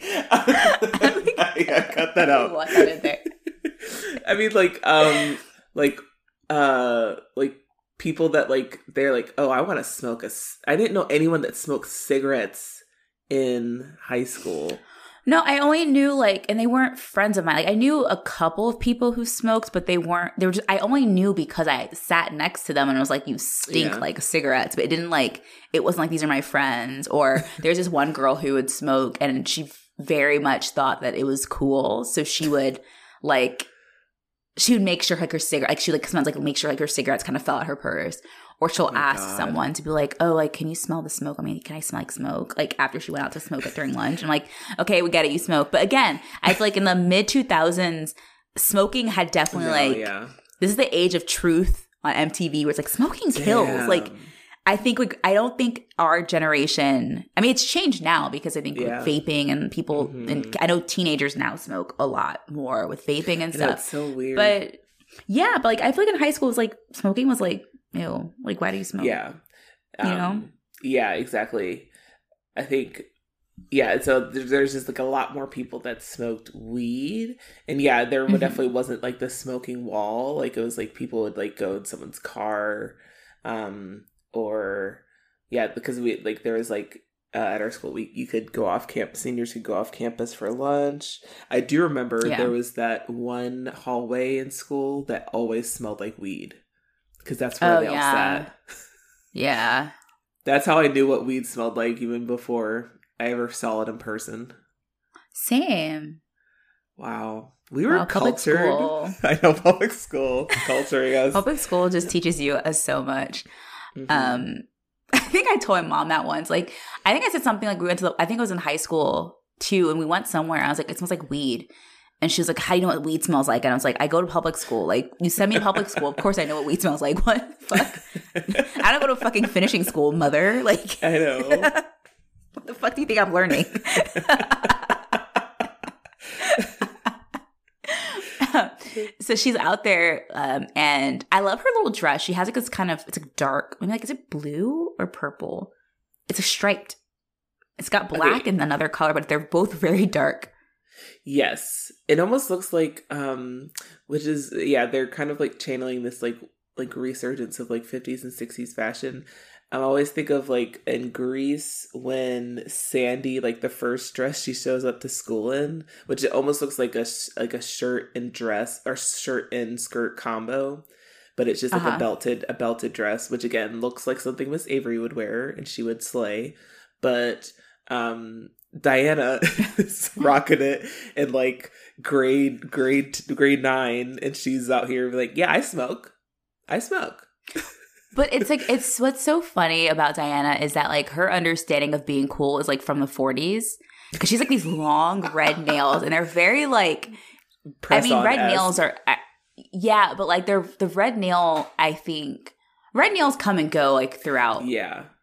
Yeah, cut that out. What that in there? I mean, like, um, like, uh, like people that like they're like, oh, I want to smoke a. C-. I didn't know anyone that smoked cigarettes in high school. No, I only knew like, and they weren't friends of mine. Like I knew a couple of people who smoked, but they weren't, they were just, I only knew because I sat next to them and I was like, you stink yeah. like cigarettes, but it didn't like, it wasn't like, these are my friends. Or there's this one girl who would smoke and she very much thought that it was cool. So she would like, she would make sure like her cigarette, like she like sometimes like make sure like her cigarettes kind of fell out her purse. Or she'll oh ask God. someone to be like, oh, like, can you smell the smoke? I mean, can I smell like smoke? Like after she went out to smoke it during lunch. I'm like, okay, we get it. You smoke. But again, I feel like in the mid two thousands, smoking had definitely no, like, yeah. this is the age of truth on M T V where it's like smoking kills. Damn. Like, I think like, I don't think our generation, I mean, it's changed now because I think yeah. with vaping and people, mm-hmm. and I know teenagers now smoke a lot more with vaping and stuff. That's so weird. But yeah, but like, I feel like in high school, it was like, smoking was like, ew, like why do you smoke? Yeah. Um, you know? Yeah, exactly. I think, yeah, so there's just like a lot more people that smoked weed. And yeah, there mm-hmm. definitely wasn't like the smoking wall. Like it was like people would like go in someone's car. Um, or yeah, because we like there was like uh, at our school, we you could go off campus, seniors could go off campus for lunch. I do remember yeah. there was that one hallway in school that always smelled like weed. Because that's where oh, they all yeah. sat. Yeah. That's how I knew what weed smelled like even before I ever saw it in person. Same. Wow. We were wow, cultured. School. I know, public school. Culturing us. Public school just teaches you uh, so much. Mm-hmm. Um, I think I told my mom that once. Like, I think I said something like we went to the, I think I was in high school too, and we went somewhere. And I was like, it smells like weed. And she was like, how do you know what weed smells like? And I was like, I go to public school. Like, you send me to public school. Of course I know what weed smells like. What the fuck? I don't go to fucking finishing school, mother. Like, I know. What the fuck do you think I'm learning? So she's out there, um, and I love her little dress. She has like this kind of, it's like dark. I mean, like, is it blue or purple? It's a striped. It's got black okay. and another color, but they're both very dark. Yes. It almost looks like, um, which is, yeah, they're kind of like channeling this like, like resurgence of like fifties and sixties fashion. I always think of like in Grease when Sandy, like the first dress she shows up to school in, which it almost looks like a, like a shirt and dress or shirt and skirt combo, but it's just like uh-huh. a belted, a belted dress, which again looks like something Miss Avery would wear and she would slay. But, um, Diana is rocking it in like grade grade grade nine, and she's out here like, yeah, I smoke, I smoke. But it's like it's what's so funny about Diana is that like her understanding of being cool is like from the forties because she's like these long red nails and they're very like Press I mean red S. nails are yeah, but like they're the red nail I think red nails come and go like throughout yeah.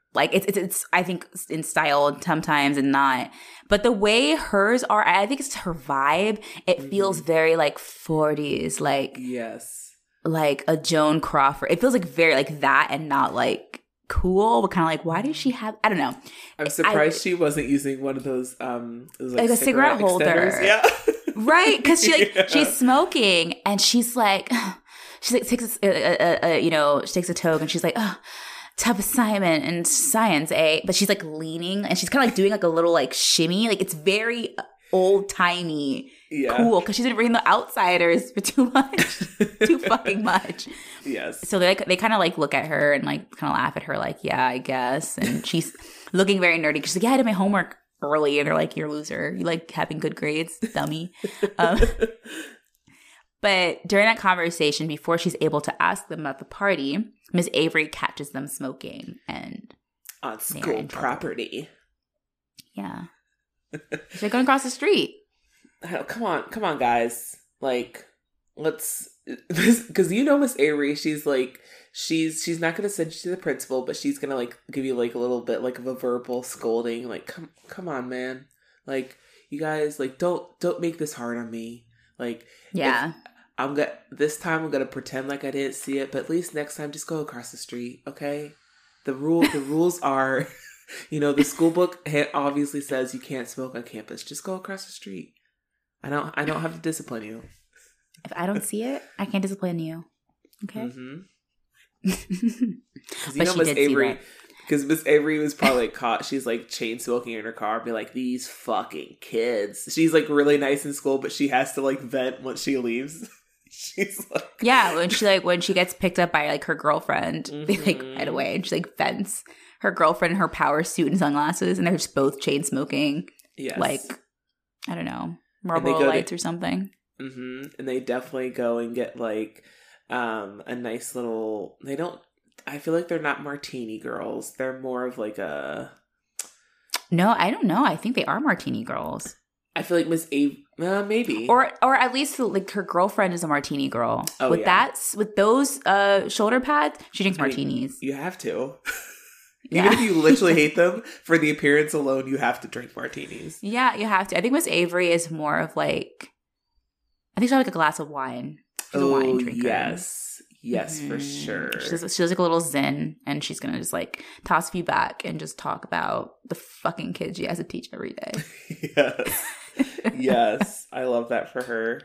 Like it's, it's it's I think in style sometimes and not. But the way hers are, I think it's her vibe. It mm-hmm. feels very like forties, like yes, like a Joan Crawford. It feels like very like that and not like cool, but kind of like, why does she have? I don't know. I'm surprised I, she wasn't using one of those um those, like, like a cigarette, cigarette holder. Extenders. Yeah, right. Because she like yeah. she's smoking and she's like, she like takes a, a, a, a you know she takes a toke and she's like, oh, tough assignment in science, eh? But she's like leaning and she's kind of like doing like a little like shimmy. Like it's very old timey, yeah. cool because she's been reading The Outsiders for too much, too fucking much. Yes. So they like, they kind of like look at her and like kind of laugh at her, like, yeah, I guess. And she's looking very nerdy. She's like, yeah, I did my homework early, and they're like, you're a loser. You like having good grades, dummy. um, but during that conversation, before she's able to ask them about the party, Miss Avery catches them smoking and on school property. Yeah. They're going across the street. Oh, come on, come on, guys! Like, let's, because you know Miss Avery, she's like, she's she's not gonna send you to the principal, but she's gonna like give you like a little bit like of a verbal scolding. Like, come, come on, man! Like, you guys, like, don't don't make this hard on me. Like, yeah, I'm gonna this time I'm gonna pretend like I didn't see it, but at least next time, just go across the street, okay? The rule, the rules are. You know, the school book obviously says you can't smoke on campus. Just go across the street. I don't I don't have to discipline you. If I don't see it, I can't discipline you. Okay? Mm-hmm. Because you know Miss Avery, because Miss Avery was probably caught. She's like chain smoking in her car and be like, these fucking kids. She's like really nice in school, but she has to like vent once she leaves. She's like, yeah, when she like when she gets picked up by like her girlfriend, mm-hmm. they like right away and she like vents. Her girlfriend in her power suit and sunglasses, and they're just both chain smoking. Yes. Like, I don't know, Marlboro Lights to, or something. Mm-hmm. And they definitely go and get like um, a nice little. They don't. I feel like they're not martini girls. They're more of like a. No, I don't know. I think they are martini girls. I feel like Miss A, uh, maybe, or or at least like her girlfriend is a martini girl. Oh, with yeah. that, with those uh, shoulder pads, she drinks I mean, martinis. You have to. Yeah. Even if you literally hate them, for the appearance alone, you have to drink martinis. Yeah, you have to. I think Miss Avery is more of like, I think she'll have like a glass of wine. She's oh, a wine drinker. yes. Yes, mm-hmm. for sure. She does, she does like a little zen, and she's going to just like toss you back and just talk about the fucking kids she has to teach every day. Yes. Yes. I love that for her.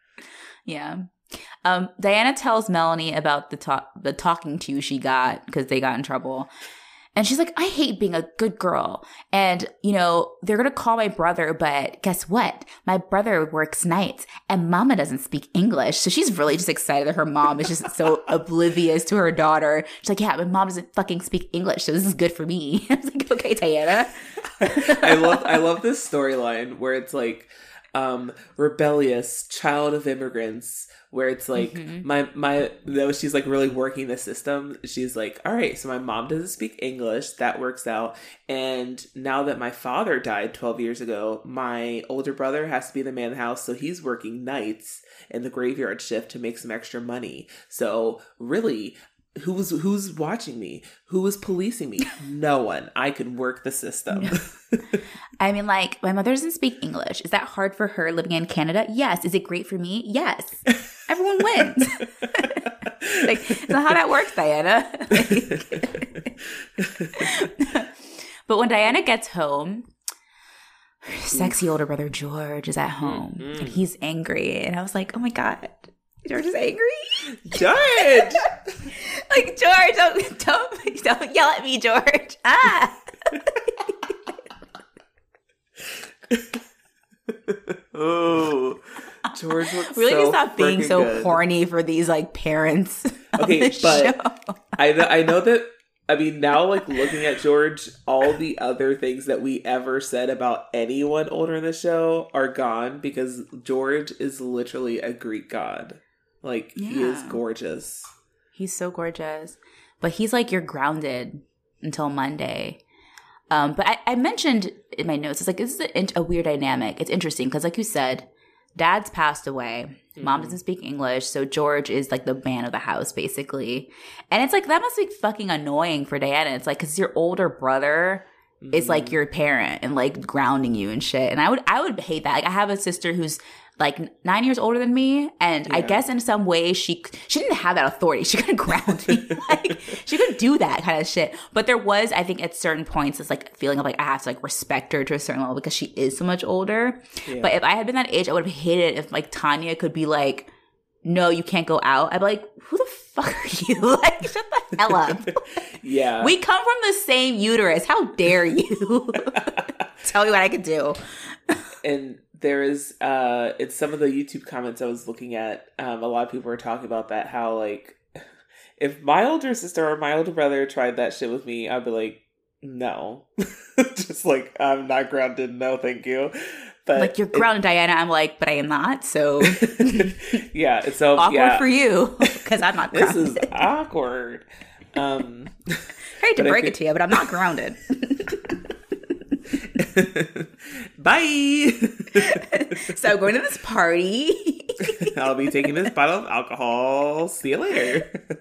Yeah. Um, Diana tells Melanie about the talk, the talking to she got because they got in trouble. And she's like, I hate being a good girl. And, you know, they're going to call my brother, but guess what? My brother works nights and mama doesn't speak English. So she's really just excited that her mom is just so oblivious to her daughter. She's like, yeah, my mom doesn't fucking speak English. So this is good for me. I was like, okay, Diana. I, I love, I love this storyline where it's like, um, rebellious child of immigrants, where it's like mm-hmm. my my though she's like really working the system. She's like, all right, so my mom doesn't speak English, that works out, and now that my father died twelve years ago, my older brother has to be the man of the house, so he's working nights in the graveyard shift to make some extra money. So really, who's who's watching me? Who is policing me? No one. I can work the system. Yeah. I mean, like, my mother doesn't speak English. Is that hard for her living in Canada? Yes. Is it great for me? Yes. Everyone wins. Like, that's not how that works, Diana. Like, but when Diana gets home, her sexy older brother George is at home, mm-hmm. and he's angry. And I was like, oh my God. George is angry. George! Like, George, don't, don't, don't yell at me, George. Ah! Oh, George looks really so need to stop being so good. horny for these like parents. Okay, of but show. I know, I know that. I mean, now like looking at George, all the other things that we ever said about anyone older in the show are gone because George is literally a Greek god. Like yeah. He is gorgeous. He's so gorgeous, but he's like you're grounded until Monday. Um, but I, I mentioned in my notes, it's like, this is a, a weird dynamic. It's interesting because like you said, dad's passed away. Mm-hmm. Mom doesn't speak English, so George is like the man of the house, basically. And it's like, that must be fucking annoying for Diana. It's like, because your older brother mm-hmm. is like your parent and like grounding you and shit. And I would, I would hate that. Like, I have a sister who's like nine years older than me, and yeah. I guess in some way she she didn't have that authority. She couldn't ground me. Like, she couldn't do that kind of shit. But there was, I think, at certain points, this like feeling of like I have to like respect her to a certain level because she is so much older. Yeah. But if I had been that age, I would have hated it if like Tanya could be like, "No, you can't go out." I'd be like, "Who the fuck are you?" Like, shut the hell up. Yeah, we come from the same uterus. How dare you tell me what I could do? And there is, uh, in some of the YouTube comments I was looking at, um, a lot of people were talking about that, how, like, if my older sister or my older brother tried that shit with me, I'd be like, no. Just like, I'm not grounded, no thank you. But like, you're grounded, it, Diana. I'm like, but I am not, so. Yeah, so. Awkward yeah. for you, because I'm not grounded. This is awkward. Um, I hate to break it to you, but I'm not grounded. Bye. So I'm going to this party. I'll be taking this bottle of alcohol. See you later.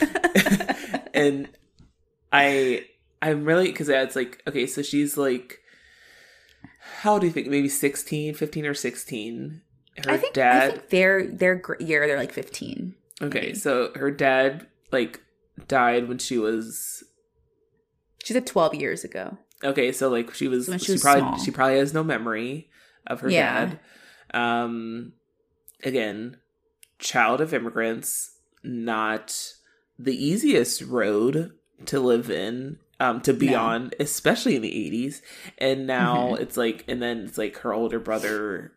And I, I'm really, because it's like, okay, so she's like, how old do you think? Maybe sixteen, fifteen or sixteen. Her I think, dad. I think their their year they're like fifteen. Okay, maybe. So her dad like died when she was. She said twelve years ago. Okay, so like she was, when she, she was probably small. she probably has no memory of her yeah. dad. Um, again, child of immigrants, not the easiest road to live in, um, to be no. on, especially in the eighties. And now mm-hmm. it's like, and then it's like her older brother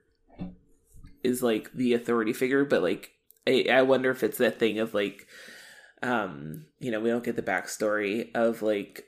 is like the authority figure, but like I, I wonder if it's that thing of like, um, you know, we don't get the backstory of like.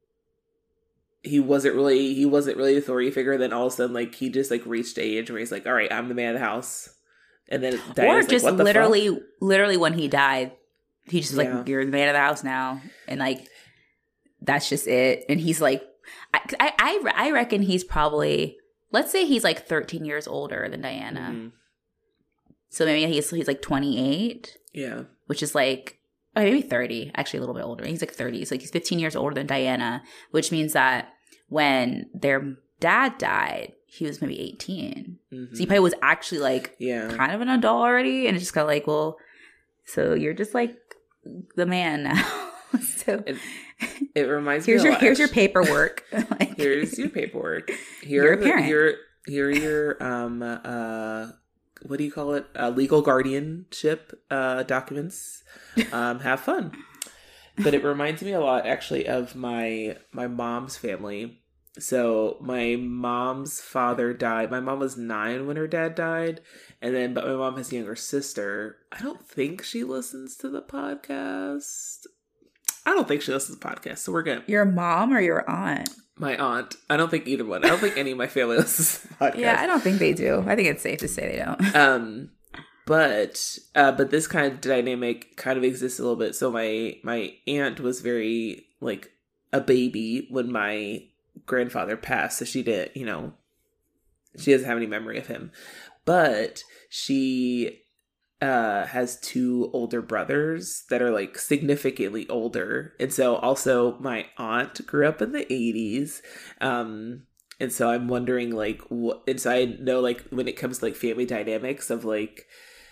He wasn't really, he wasn't really authority figure. Then all of a sudden, like, he just, like, reached age where he's like, all right, I'm the man of the house. And then Diana's Or just like, what the literally, fuck? literally when he died, he just was yeah. like, you're the man of the house now. And, like, that's just it. And he's like, I, I, I reckon he's probably, let's say he's, like, thirteen years older than Diana. Mm-hmm. So maybe he's, he's, like, twenty-eight. Yeah. Which is, like, oh, maybe thirty. Actually, a little bit older. He's, like, thirty. So, like, he's fifteen years older than Diana, which means that when their dad died, he was maybe eighteen. Mm-hmm. So he probably was actually like yeah. kind of an adult already. And it's just kind of like, well, so you're just like the man now. So it, it reminds here's me your a lot. Here's your paperwork. Like, here's your paperwork. Here you're are a parent. The, here, here are your, um, uh, what do you call it? Uh, legal guardianship uh, documents. Um, have fun. But it reminds me a lot, actually, of my my mom's family. So my mom's father died. My mom was nine when her dad died, and then but my mom has a younger sister. I don't think she listens to the podcast. I don't think she listens to the podcast. So we're good. Your mom or your aunt? My aunt. I don't think either one. I don't think any of my family listens to the podcast. Yeah, I don't think they do. I think it's safe to say they don't. Um. But uh, but this kind of dynamic kind of exists a little bit. So my my aunt was very like a baby when my grandfather passed. So she did, you know, she doesn't have any memory of him. But she uh, has two older brothers that are like significantly older. And so also my aunt grew up in the eighties. Um, and so I'm wondering like what, and so I know like when it comes to like family dynamics of like,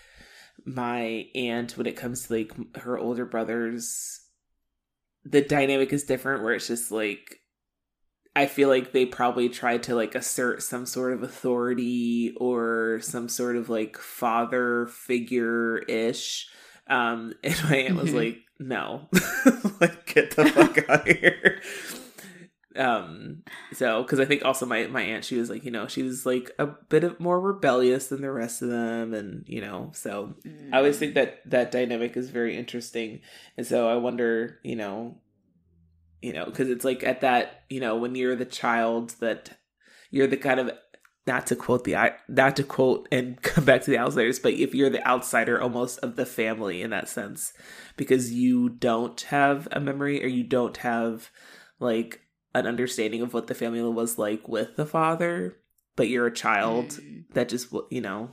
my aunt, when it comes to like her older brothers, the dynamic is different where it's just like I feel like they probably tried to like assert some sort of authority or some sort of like father figure ish, um and my aunt was mm-hmm. like no. Like get the fuck out of here. Um, so, because I think also my, my aunt, she was like, you know, she was like a bit of more rebellious than the rest of them. And, you know, so mm. I always think that that dynamic is very interesting. And so I wonder, you know, you know, because it's like at that, you know, when you're the child that you're the kind of, not to quote the, not to quote and come back to the outsiders, but if you're the outsider almost of the family in that sense, because you don't have a memory or you don't have like, an understanding of what the family was like with the father, but you're a child mm. that just, you know,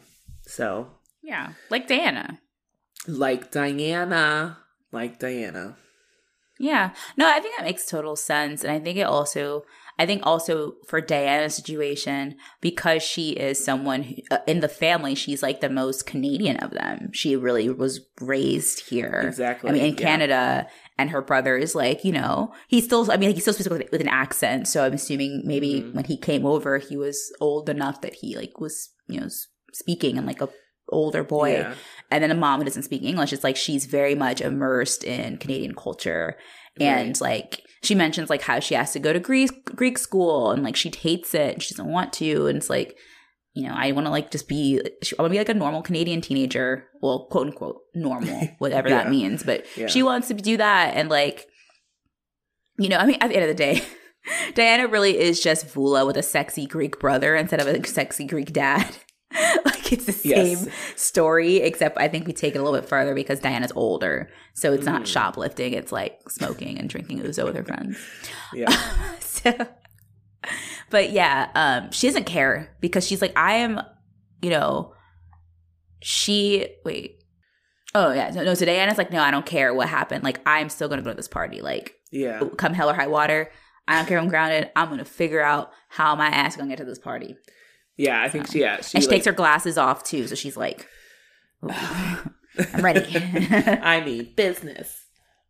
So yeah, like Diana. Like Diana. Like Diana. Yeah. No, I think that makes total sense. And I think it also, I think also for Diana's situation, because she is someone who, uh, in the family, she's like the most Canadian of them. She really was raised here. Exactly. I mean, in yeah. Canada, and her brother is like, you know, he still, I mean, he still speaks with, with an accent. So I'm assuming maybe mm-hmm. when he came over, he was old enough that he like was, you know, speaking in like a older boy. Yeah. And then a mom who doesn't speak English. It's like she's very much immersed in Canadian culture. And right. like she mentions like how she has to go to Greek Greek school and like she hates it and she doesn't want to. And it's like, you know, I want to like just be, I want to be like a normal Canadian teenager. Well, quote unquote, normal, whatever yeah. that means. But yeah. she wants to do that. And like, you know, I mean, at the end of the day, Diana really is just Vula with a sexy Greek brother instead of a sexy Greek dad. Like it's the same yes. story, except I think we take it a little bit further because Diana's older. So it's mm. not shoplifting. It's like smoking and drinking ouzo with her friends. Yeah. so, but yeah, um, she doesn't care because she's like, I am, you know, she, wait. Oh, yeah. No, no, so Diana's like, no, I don't care what happened. Like, I'm still going to go to this party. Like, yeah. come hell or high water. I don't care if I'm grounded. I'm going to figure out how my ass is going to get to this party. Yeah, I think so. she, yeah. She, and she like, takes her glasses off, too. So she's like, I'm ready. I mean, business.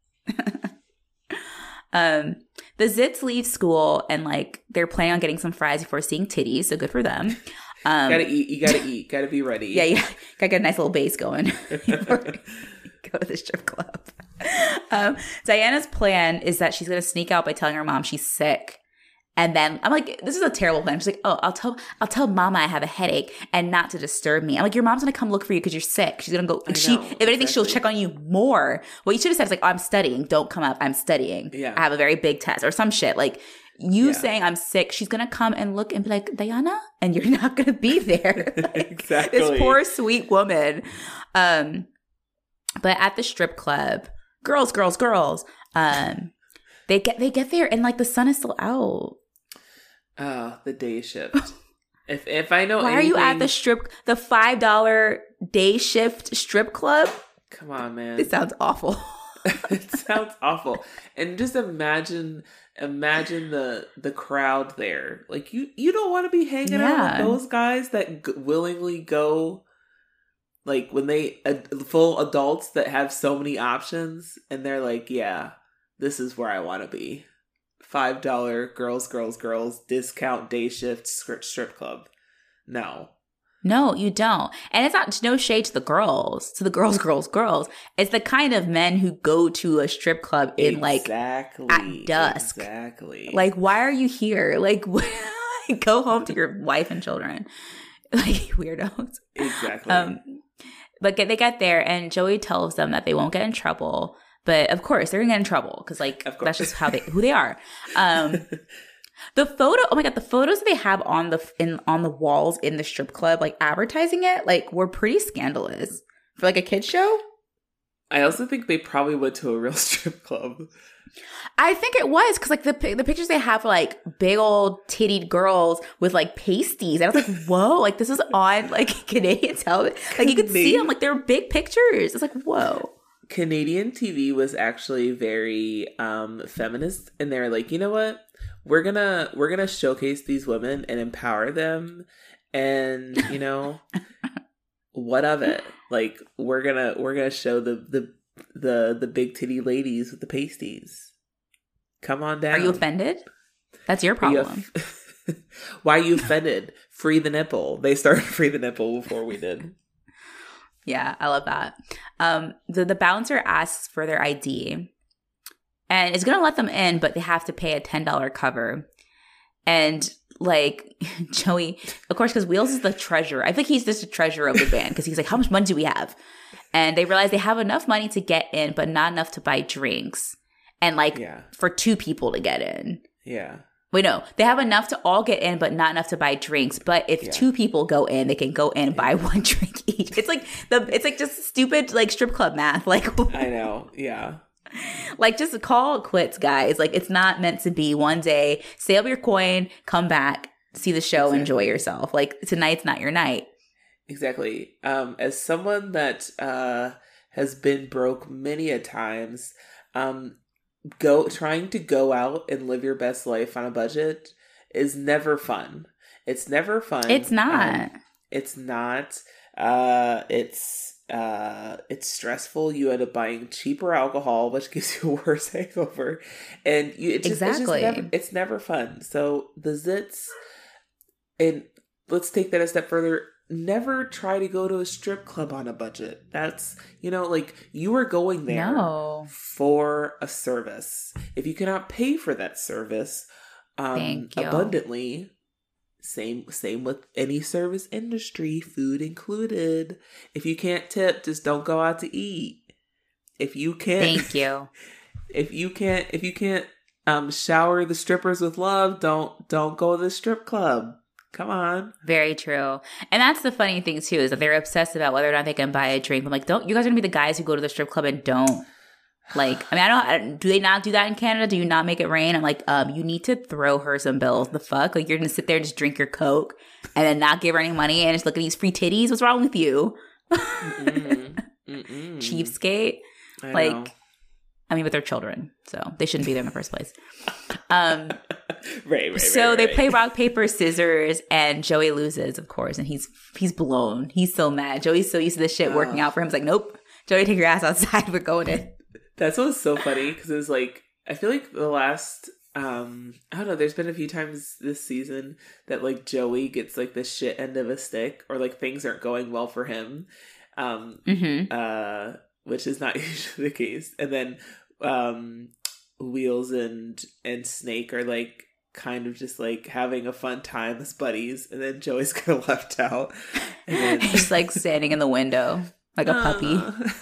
um, the Zits leave school and, like, they're planning on getting some fries before seeing titties. So good for them. Um, gotta eat. You gotta eat. Gotta be ready. Yeah, yeah. Gotta get a nice little base going before you go to the strip club. Um, Diana's plan is that she's going to sneak out by telling her mom she's sick. And then I'm like, this is a terrible plan. She's like, oh, I'll tell I'll tell mama I have a headache and not to disturb me. I'm like, your mom's going to come look for you because you're sick. She's going to go. I she, know, if anything, exactly. she'll check on you more. What you should have said is like, oh, I'm studying. Don't come up. I'm studying. Yeah. I have a very big test or some shit. Like you yeah. saying I'm sick, she's going to come and look and be like, Diana? And you're not going to be there. Like, exactly. This poor, sweet woman. Um, but at the strip club, girls, girls, girls, um, they get they get there and like the sun is still out. Oh, the day shift. if if I know Why anything, are you at the strip, the five dollar day shift strip club? Come on, man. It sounds awful. It sounds awful. And just imagine, imagine the the crowd there. Like you, you don't want to be hanging Yeah. out with those guys that g- willingly go. Like when they uh, full adults that have so many options, and they're like, "Yeah, this is where I want to be." Five dollar girls, girls, girls discount day shift strip strip club. No, No, you don't. And it's not no shade to the girls, to the girls, girls, girls. It's the kind of men who go to a strip club in exactly. like at dusk. Exactly. Like, why are you here? Like, go home to your wife and children. Like weirdos. Exactly. Um, but get, they get there, and Joey tells them that they won't get in trouble. But of course, they're gonna get in trouble because, like, that's just how they who they are. Um, the photo, oh my god, the photos that they have on the in on the walls in the strip club, like advertising it, like were pretty scandalous for like a kids show. I also think they probably went to a real strip club. I think it was because like the the pictures they have are like big old tittied girls with like pasties. And I was like, whoa, like this is on like Canadian television. Like you could see them, like they were big pictures. It's like, whoa. Canadian T V was actually very um, feminist, and they're like, you know what, we're gonna we're gonna showcase these women and empower them, and you know, what of it? Like we're gonna we're gonna show the the the the big titty ladies with the pasties. Come on down. Are you offended? That's your problem. Are you off- Why are you offended? Free the nipple. They started free the nipple before we did. Yeah, I love that. Um, the, the bouncer asks for their I D and is going to let them in, but they have to pay a ten dollars cover. And like Joey, of course, because Wheels is the treasurer. I think he's just the treasurer of the band because he's like, how much money do we have? And they realize they have enough money to get in, but not enough to buy drinks. And like yeah. for two people to get in. Yeah. Wait, no. They have enough to all get in, but not enough to buy drinks. But if yeah. two people go in, they can go in and buy one drink each. It's like the it's like just stupid like strip club math. Like I know, yeah. Like just call it quits, guys. Like it's not meant to be. One day, save your coin, come back, see the show, exactly. Enjoy yourself. Like tonight's not your night. exactly. Um, as someone that uh has been broke many a times, um, go trying to go out and live your best life on a budget is never fun. It's never fun. It's not. Um, it's not. Uh, it's uh, it's stressful. You end up buying cheaper alcohol, which gives you a worse hangover, and you it just, exactly. It's, just never, it's never fun. So the zits, and let's take that a step further. Never try to go to a strip club on a budget. That's, you know, like, you are going there no. for a service. If you cannot pay for that service um, abundantly, same same with any service industry, food included. If you can't tip, just don't go out to eat. If you can't, thank you. If you can't, if you can't um, shower the strippers with love, don't don't go to the strip club. Come on. Very true. And that's the funny thing, too, is that they're obsessed about whether or not they can buy a drink. I'm like, don't, you guys are going to be the guys who go to the strip club and don't. Like, I mean, I don't, I don't, do they not do that in Canada? Do you not make it rain? I'm like, um, you need to throw her some bills. The fuck? Like, you're going to sit there and just drink your Coke and then not give her any money and just look at these free titties? What's wrong with you? Mm-mm. Mm-mm. Cheapskate. I like, know. I mean, but they're children, so they shouldn't be there in the first place. Um, right, right, so right, they right. play rock, paper, scissors, and Joey loses, of course, and he's he's blown. He's so mad. Joey's so used to this shit working Oh. out for him. He's like, nope, Joey, take your ass outside. We're going in. That's what's so funny, because it was like, I feel like the last, um, I don't know, there's been a few times this season that, like, Joey gets, like, the shit end of a stick, or, like, things aren't going well for him, um, Mm-hmm. uh, which is not usually the case. And then, um, Wheels and, and Snake are, like, kind of just, like, having a fun time as buddies, and then Joey's kind of left out. And then He's like standing in the window like a puppy.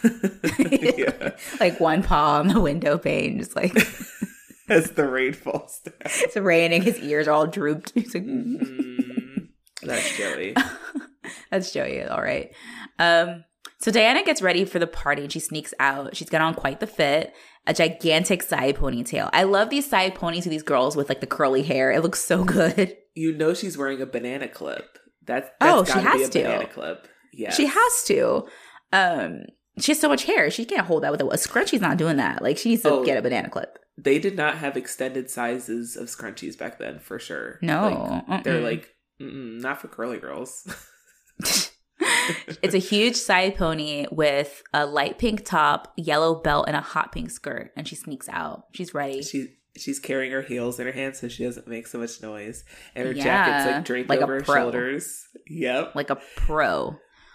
Yeah. Like one paw on the window pane, just like As the rain falls down. it's raining. His ears are all drooped. He's like, Mm, that's Joey. that's Joey. All right. Um, so Diana gets ready for the party and she sneaks out. She's got on quite the fit, a gigantic side ponytail. I love these side ponies of these girls with like the curly hair. It looks so good. You know she's wearing a banana clip. That's, Oh, that's she gotta be has a to. banana clip. Yeah. She has to. Um, she has so much hair. She can't hold that with a, a scrunchie's not doing that. Like she needs to Oh. get a banana clip. They did not have extended sizes of scrunchies back then, for sure. No. Like, they're Mm-mm. like, mm-mm, not for curly girls. It's a huge side pony with a light pink top, yellow belt, and a hot pink skirt. And she sneaks out. She's ready. She She's carrying her heels in her hands so she doesn't make so much noise. And her Yeah, jacket's like draped like a over her pro. shoulders. Yep. Like a pro.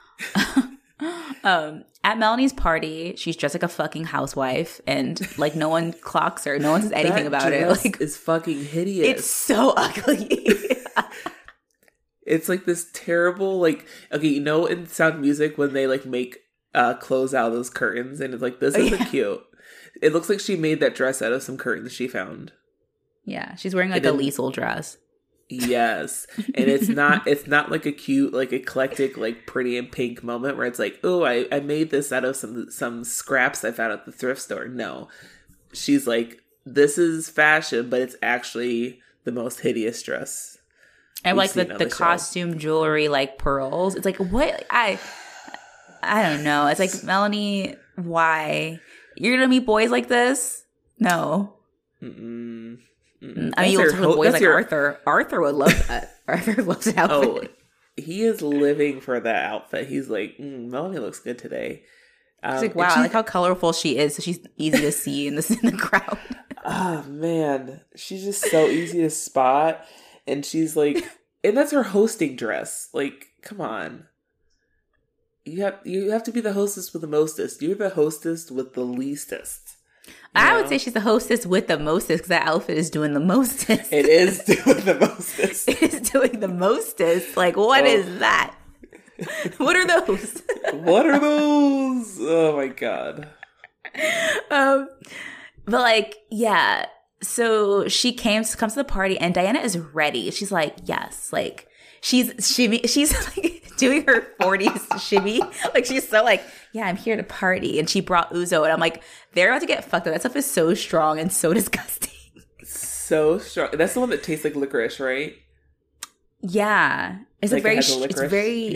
um, at Melanie's party, she's dressed like a fucking housewife. And like no one clocks her. No one says anything That about it. dress Like is fucking hideous. it's so ugly. It's like this terrible, like, okay, you know in Sound Music when they like make uh clothes out of those curtains and it's like, this Oh, isn't yeah. cute. It looks like she made that dress out of some curtains she found. Yeah, she's wearing like And a then- Liesel dress. Yes. And it's not it's not like a cute, like eclectic, like pretty and pink moment where it's like, oh, I, I made this out of some some scraps I found at the thrift store. No. She's like, this is fashion, but it's actually the most hideous dress. And we've like the, seen on the the show. costume jewelry, like pearls. It's like, what? I I don't know. It's like, Melanie, why? You're going to meet boys like this? No. Mm-mm. I Mm-mm. mean, That's you'll your talk ho- to boys that's like your- Arthur. Arthur would love that. Arthur loves that Oh, outfit. he is living for that outfit. He's like, mm, Melanie looks good today. Um, It's like, and wow, I she- like how colorful she is. So she's easy to see in the, in the crowd. Oh man, she's just so easy to spot, and she's like, and that's her hosting dress. Like, come on, you have you have to be the hostess with the mostest. You're the hostess with the leastest. you I would know? say she's the hostess with the mostest because that outfit is doing the mostest. it is doing the mostest. It is doing the mostest. Like, what Oh. is that? What are those? What are those? Oh my god. um, but like, yeah. So she came comes to the party, and Diana is ready. She's like, yes, like she's shimmy. She's like doing her forties shimmy. Like she's so like, yeah, I'm here to party. And she brought Uzo, and I'm like, they're about to get fucked up. That stuff is so strong and so disgusting. So strong. That's the one that tastes like licorice, right? Yeah, it's like, Like, it very. has a sh- It's licorice? very. Yeah.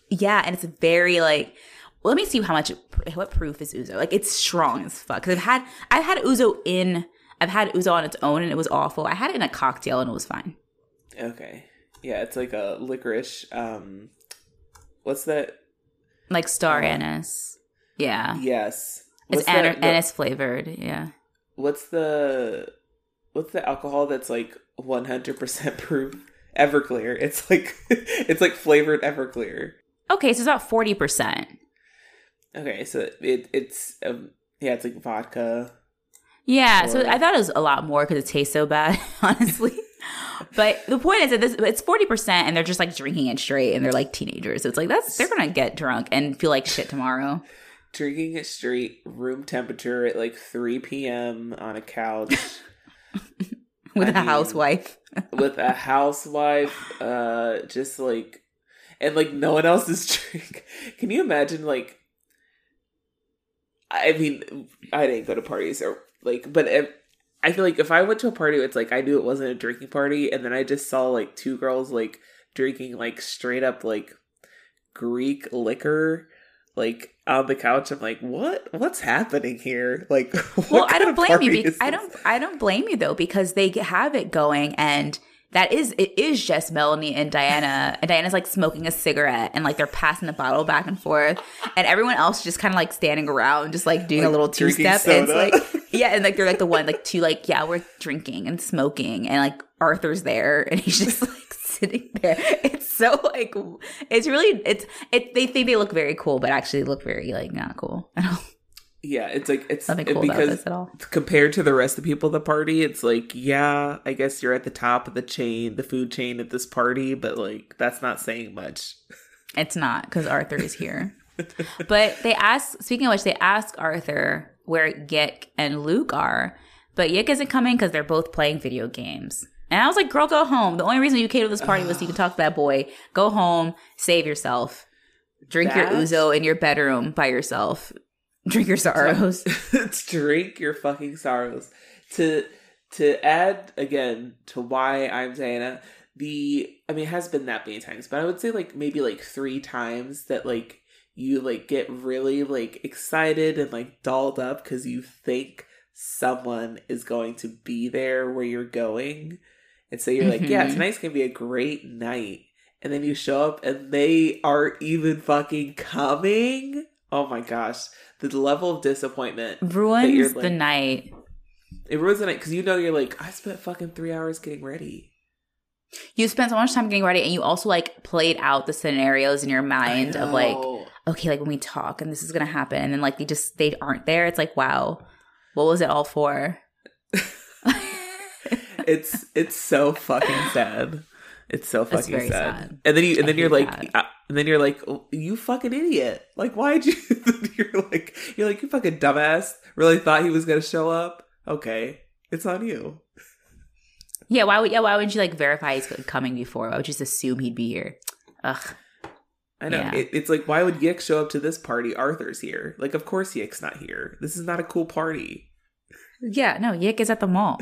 Yeah, and it's very like. Well, let me see how much. What proof is ouzo? Like it's strong as fuck. Because I've had I've had ouzo in. I've had ouzo on its own and it was awful. I had it in a cocktail and it was fine. Okay. Yeah, it's like a licorice. Um, what's that? Like star uh, anise. Yeah. Yes. What's It's an- that, the, anise flavored. Yeah. What's the what's the alcohol that's like one hundred percent proof? Everclear. It's like it's like flavored Everclear. Okay, so it's about forty percent. Okay, so it it's um, yeah, it's like vodka. Yeah, or... so I thought it was a lot more because it tastes so bad, honestly. But the point is that this it's forty percent and they're just like drinking it straight and they're like teenagers. So it's like that's they're gonna get drunk and feel like shit tomorrow. Drinking it straight, room temperature at like three p.m. on a couch. With I a mean, housewife. with a housewife, uh, just like, and like no one else is drinking. Can you imagine like, I mean, I didn't go to parties or like, but if, I feel like if I went to a party, it's like I knew it wasn't a drinking party, and then I just saw like two girls like drinking like straight up like Greek liquor, like on the couch. I'm like, what? What's happening here? Like, what well, I kind don't of blame party you. Be- is I this? don't. I don't blame you though because they have it going, and that is it is just Melanie and Diana, and Diana's like smoking a cigarette, and like they're passing the bottle back and forth, and everyone else just kind of like standing around, just like doing Like a little two drinking step. And it's soda. like yeah, and like they're like the one like two like yeah we're drinking and smoking, and like Arthur's there, and he's just like sitting there. It's so like it's really it's it. They think they look very cool, but actually look very like not cool at all. Yeah, it's like it's Nothing it- cool about because this at all. compared to the rest of the people at the party, it's like, yeah, I guess you're at the top of the chain, the food chain at this party, but like that's not saying much. It's not because Arthur is here. But they ask, speaking of which, they ask Arthur where Yik and Luke are, but Yik isn't coming because they're both playing video games. And I was like, girl, go home. The only reason you came to this party was so you could talk to that boy. Go home, save yourself. Drink That- your ouzo in your bedroom by yourself. Drink your sorrows. Drink your fucking sorrows. To to add again to why I'm Diana, the I mean it has been that many times, but I would say like maybe like three times that like you like get really like excited and like dolled up because you think someone is going to be there where you're going. And so you're like, yeah, Mhm. tonight's gonna be a great night. And then you show up and they aren't even fucking coming. Oh my gosh. The level of disappointment. Ruins like- the night. It ruins the night because you know you're like, I spent fucking three hours getting ready. You spent so much time getting ready, and you also like played out the scenarios in your mind of like, know. okay, like when we talk and this is gonna happen, and then like they just they aren't there. It's like, wow, what was it all for? it's it's so fucking sad. It's so fucking very sad. sad. And then you and I then you're hate like, that. uh, and then you're like, oh, you fucking idiot! Like, why'd you? you're like, you're like, you fucking dumbass. Really thought he was gonna show up? Okay, it's on you. Yeah, why would yeah why wouldn't you like verify he's coming before? Why would you just assume he'd be here? Ugh. I know. Yeah. It, it's like, why would Yik show up to this party? Arthur's here. Like, of course Yik's not here. This is not a cool party. Yeah, no, Yik is at the mall.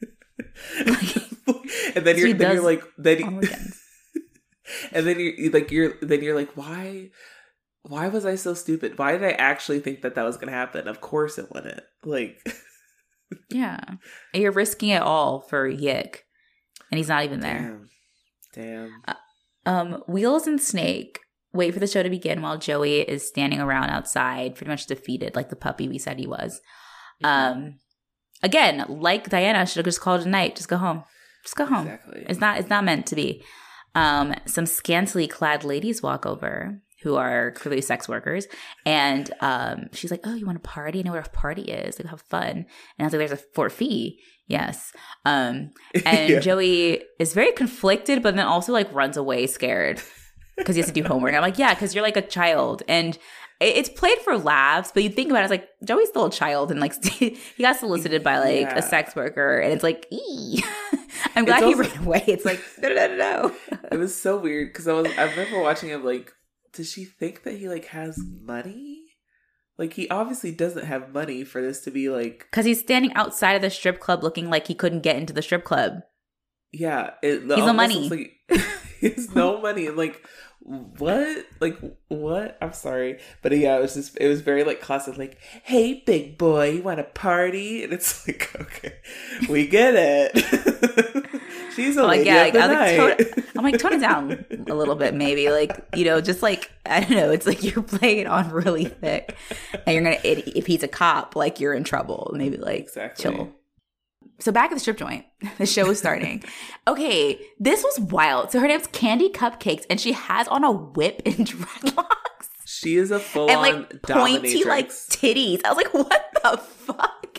and then you're She then you're does like then on you, weekends. and then you're like you're then you're like why why was I so stupid? Why did I actually think that that was gonna happen? Of course it wouldn't. Like Yeah, and you're risking it all for Yik, and he's not even there. damn, damn. Uh, Um, Wheels and Snake wait for the show to begin while Joey is standing around outside, pretty much defeated, like the puppy we said he was. Um, again, like Diana, should have just called it a night. Just go home. Just go home. Exactly. It's not. It's not meant to be. Um, some scantily clad ladies walk over who are clearly sex workers, and um, she's like, "Oh, you want a party? I know where a party is. Like, have fun." And I was like, "There's a for fee." Yes. Um, and Yeah. Joey is very conflicted, but then also like runs away scared because he has to do homework. I'm like, yeah, because you're like a child, and it, it's played for laughs. But you think about it, it's like Joey's still a child, and like he got solicited by like Yeah. a sex worker, and it's like, ee. I'm glad It's he also- ran away. It's like, no, no, no, no. It was so weird because I was I remember watching him like, does she think that he like has money? Like he obviously doesn't have money for this to be like Because he's standing outside of the strip club looking like he couldn't get into the strip club. yeah. It He's no almost money. looks like, he has no money. And like, what? Like, what? I'm sorry. But yeah, it was just, it was very like classic, like, hey, big boy, you want a party? And it's like, okay, we get it. She's a like, lady yeah, of the like, night. tone, I'm like, tone it down a little bit, maybe. Like, you know, just like, I don't know. It's like you're playing it on really thick. And you're going to, if he's a cop, like, you're in trouble. Maybe, like, exactly. chill. So back at the strip joint, the show is starting. Okay, this was wild. So her name's Candy Cupcakes, and she has on a whip and dreadlocks. She is a full-on and like pointy dominatrix. like titties. I was like, what the fuck?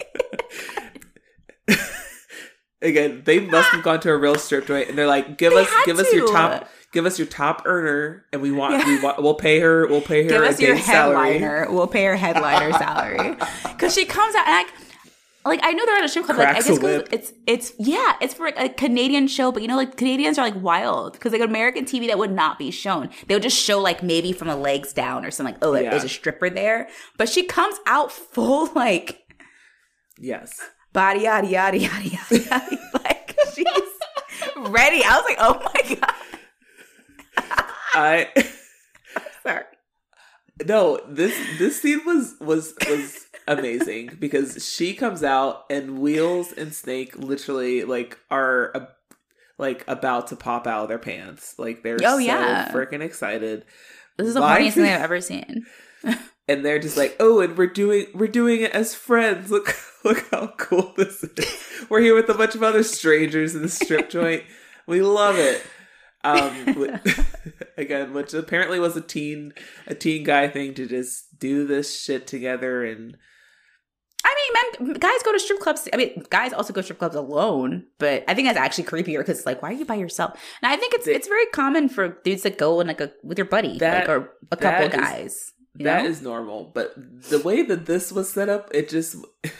Again, they must have gone to a real strip joint, and they're like, "Give They us, had give us to. your top, give us your top earner, and we want, Yeah. we want, we'll pay her, we'll pay her Give a us your day's salary." headliner. We'll pay her headliner salary. Because she comes out and I, like I know they're at a strip club. Like, I Cracks guess a 'cause whip. it's it's yeah, it's for like, a Canadian show, but you know, like Canadians are like wild because like American T V that would not be shown. They would just show like maybe from the legs down or something. Like, oh, Yeah. there's a stripper there, but she comes out full like Yes, body yada yada yada yada yada. Like she's ready. I was like, oh my god. I Sorry. no this this scene was was was amazing because she comes out and Wheels and Snake literally like are uh, like about to pop out of their pants. Like they're Oh, so yeah. freaking excited. This is the My- funniest thing I've ever seen. And they're just like, oh, and we're doing we're doing it as friends. Look look how cool this is. We're here with a bunch of other strangers in the strip joint. We love it. Um, wh- again, which apparently was a teen a teen guy thing to just do this shit together. And I mean, men, guys go to strip clubs. I mean, guys also go to strip clubs alone, but I think that's actually creepier because, like, why are you by yourself? And I think it's They- it's very common for dudes that go in like a with your buddy, That- like, or a couple that is- guys. you that know? is normal. But the way that this was set up, it just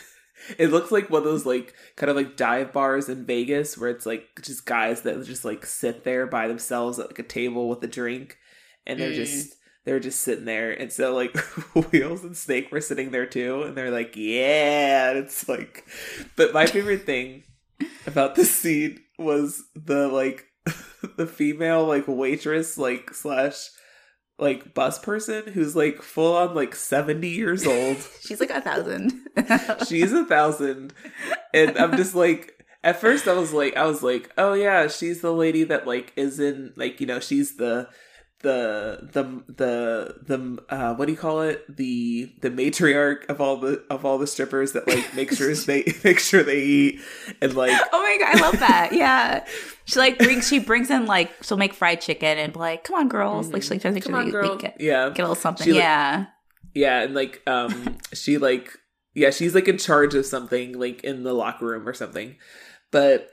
it looks like one of those like kind of like dive bars in Vegas where it's like just guys that just like sit there by themselves at like a table with a drink, and they're Mm. just they're just sitting there. And so like Wheels and Snake were sitting there too, and they're like, yeah. And it's like, but my favorite thing about this scene was the like the female like waitress like slash like bus person who's like full on like seventy years old. She's like a thousand. She's a thousand. And I'm just like, at first I was like, I was like, oh yeah, she's the lady that like is in like, you know, she's the, the, the, the, the, uh, what do you call it? The, the matriarch of all the, of all the strippers that like make sure they, make sure they eat and like. Oh my god, I love that. Yeah, she like brings she brings in like she'll make fried chicken and be like, come on, girls. Like she like tries to make Come sure on, they, girl. they get, Yeah. get a little something. She, like- yeah. Yeah. And like, um, she like, yeah, she's like in charge of something like in the locker room or something. But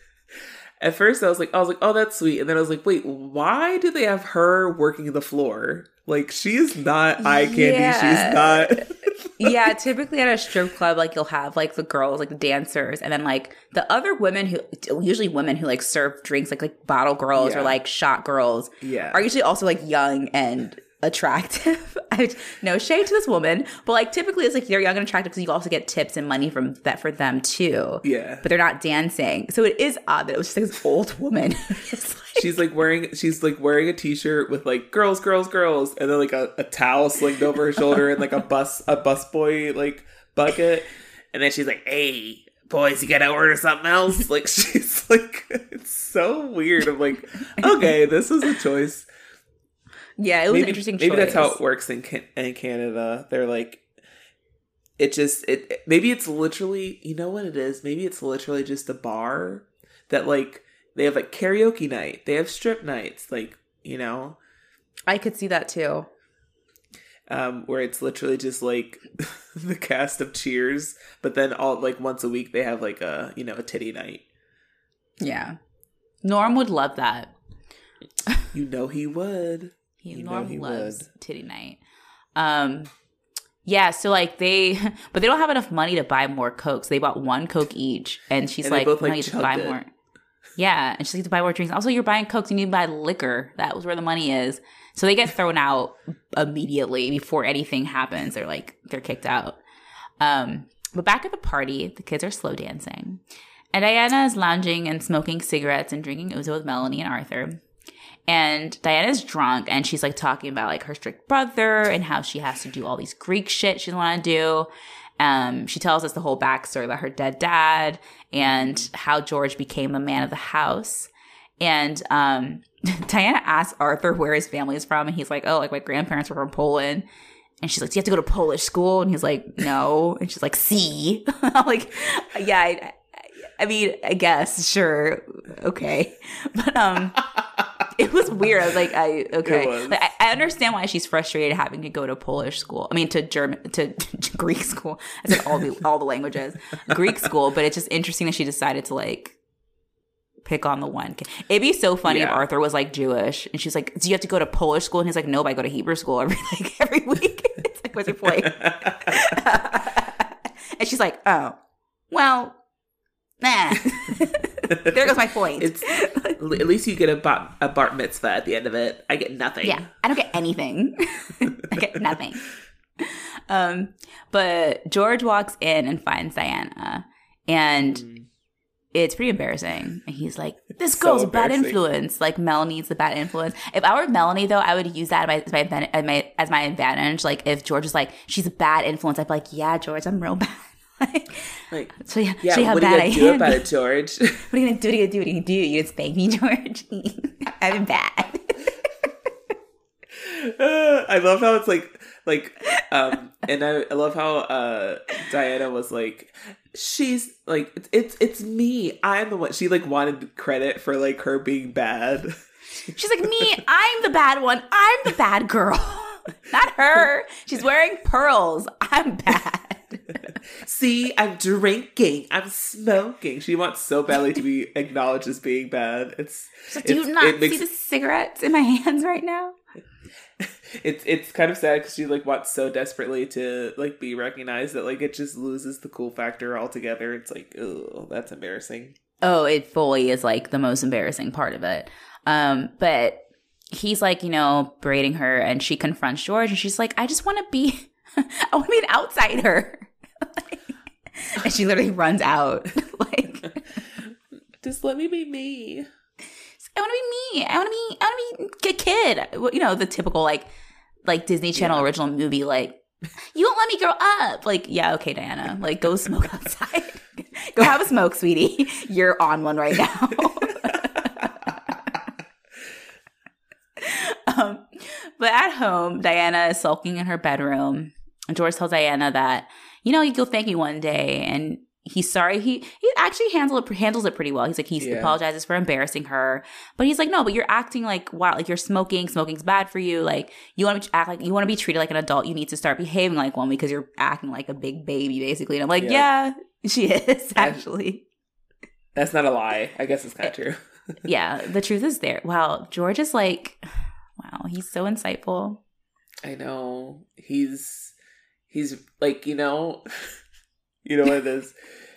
at first I was like, I was like, oh, that's sweet. And then I was like, wait, why do they have her working the floor? Like, she is not eye candy. Yeah. She's not. Yeah, typically at a strip club, like you'll have like the girls, like the dancers, and then like the other women who, usually women who like serve drinks, like like bottle girls Yeah. or like shot girls, Yeah. are usually also like young and attractive. I, no shade to this woman, but like typically it's like they're young and attractive because you also get tips and money from that for them too. Yeah. But they're not dancing, so it is odd that it was just like this old woman. It's like, She's like wearing, she's like wearing a t-shirt with like girls, girls, girls, and then like a, a towel slinged over her shoulder and like a bus, a busboy like bucket. And then she's like, hey, boys, you gotta order something else. Like, she's like, it's so weird. I'm like, okay, this is a choice. yeah, it was maybe, an interesting maybe choice. that's how it works in Can- in Canada. They're like, it just it maybe it's literally, you know what it is? Maybe it's literally just a bar that like they have like karaoke night, they have strip nights, like, you know, I could see that too. um, where it's literally just like the cast of Cheers, but then all like once a week they have like a, you know, a titty night. Yeah, Norm would love that. You know he would. He You know Norm he loves would. titty night. Um, yeah. So like they, but they don't have enough money to buy more Coke. So they bought one Coke each, and she's And they like, both, "No, like, you have to buy chugged it. more." Yeah, and she's like, "To buy more drinks." Also, you're buying Coke, so you need to buy liquor. That was where the money is. So they get thrown out immediately before anything happens. They're like, they're kicked out. Um, but back at the party, the kids are slow dancing, and Diana is lounging and smoking cigarettes and drinking ouzo with Melanie and Arthur. And Diana's drunk and she's like talking about like her strict brother and how she has to do all these Greek shit she want to do. Um, she tells us the whole backstory about her dead dad and how George became the man of the house. And um, Diana asks Arthur where his family is from. And he's like, oh, like my grandparents were from Poland. And she's like, do you have to go to Polish school? And he's like, no. And she's like, see? I'm like, yeah, I, I mean, I guess, sure. Okay. But um, it was weird. I was like, I, okay. Like, I, I understand why she's frustrated having to go to Polish school. I mean, to German, to, to Greek school. I said all the, all the languages. Greek school. But it's just interesting that she decided to like, pick on the one. It'd be so funny yeah. if Arthur was like Jewish and she's like, do you have to go to Polish school? And he's like, no, but I go to Hebrew school every like every week. It's like, what's your point? And she's like, oh, well, nah. There goes my point. It's at least you get a bar, a bar mitzvah at the end of it. I get nothing. Yeah, I don't get anything. I get nothing. Um, but George walks in and finds Diana, and mm. it's pretty embarrassing. And he's like, this girl's so a bad influence. Like, Melanie's the bad influence. If I were Melanie, though, I would use that as my, as my, as my advantage. Like, if George was like, she's a bad influence, I'd be like, yeah, George, I'm real bad. like, like, so yeah, yeah so what are you going to do about it, George? What are you going to do? What are you going to do? What are you going to do? You just spank me, George? I'm bad. uh, I love how it's like, like, um, and I, I love how uh, Diana was like, she's like, it's, it's it's me. I'm the one. She like wanted credit for like her being bad. She's like, me. I'm the bad one. I'm the bad girl, not her. She's wearing pearls. I'm bad. See, I'm drinking. I'm smoking. She wants so badly to be acknowledged as being bad. It's. Like, do it's, you not it makes, see the cigarettes in my hands right now? It's it's kind of sad because she like wants so desperately to like be recognized that like it just loses the cool factor altogether. It's like, oh, that's embarrassing. Oh, it fully is like the most embarrassing part of it. Um, but he's like, you know, berating her, and she confronts George, and she's like, I just want to be, I want to be an outsider. Like, and she literally runs out. Like, just let me be me. I want to be me. I want to be. I want to be a kid. You know, the typical like, like Disney Channel yeah. original movie. Like, you won't let me grow up. Like, yeah, okay, Diana. Like, go smoke outside. Go have a smoke, sweetie. You're on one right now. um, but at home, Diana is sulking in her bedroom, and George tells Diana that, you know, you'll thank me one day, and he's sorry. He he actually handles it, handles it pretty well. He's like, he yeah. apologizes for embarrassing her. But he's like, no, but you're acting like, wow, like you're smoking. Smoking's bad for you. Like, you want to act like, you want to be treated like an adult. You need to start behaving like one because you're acting like a big baby, basically. And I'm like, yeah, yeah she is, actually. That's not a lie. I guess it's kind of true. Yeah, the truth is there. Wow, George is like, wow, he's so insightful. I know. He's, he's like, you know... You know what it is?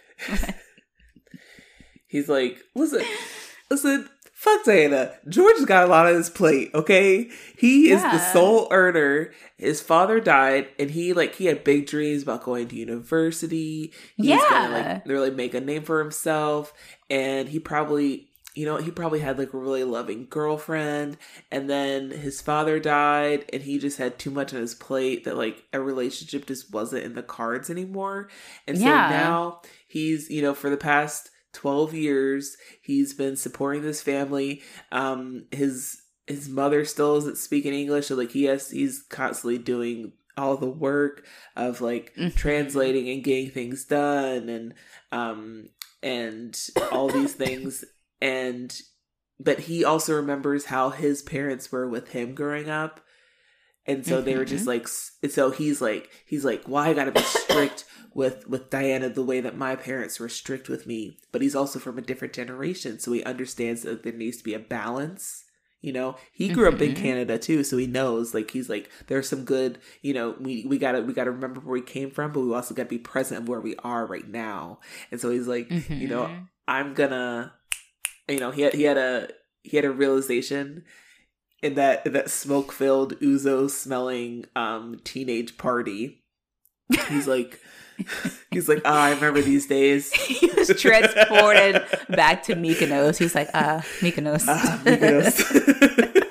He's like, listen, listen, fuck Diana. George has got a lot on his plate, okay? He yeah. is the sole earner. His father died, and he like he had big dreams about going to university. He's yeah. gonna like really make a name for himself. And he probably, you know, he probably had like a really loving girlfriend, and then his father died, and he just had too much on his plate that like a relationship just wasn't in the cards anymore. And so yeah. now he's, you know, for the past twelve years, he's been supporting this family. Um, his his mother still isn't speaking English, so like he has, he's constantly doing all the work of like mm-hmm. translating and getting things done, and um and all these things. And, but he also remembers how his parents were with him growing up. And so mm-hmm. they were just like, so he's like, he's like, well, I gotta be strict with, with Diana the way that my parents were strict with me. But he's also from a different generation. So he understands that there needs to be a balance. You know, he grew mm-hmm. up in Canada too. So he knows, like, he's like, there's some good, you know, we, we gotta, we gotta remember where we came from, but we also gotta be present where we are right now. And so he's like, mm-hmm. you know, I'm gonna, you know, he had he had a he had a realization in that in that smoke filled ouzo smelling um teenage party. He's like, he's like, ah, oh, I remember these days. He was transported back to Mykonos. He's like, ah, uh, Mykonos. Ah, Mykonos.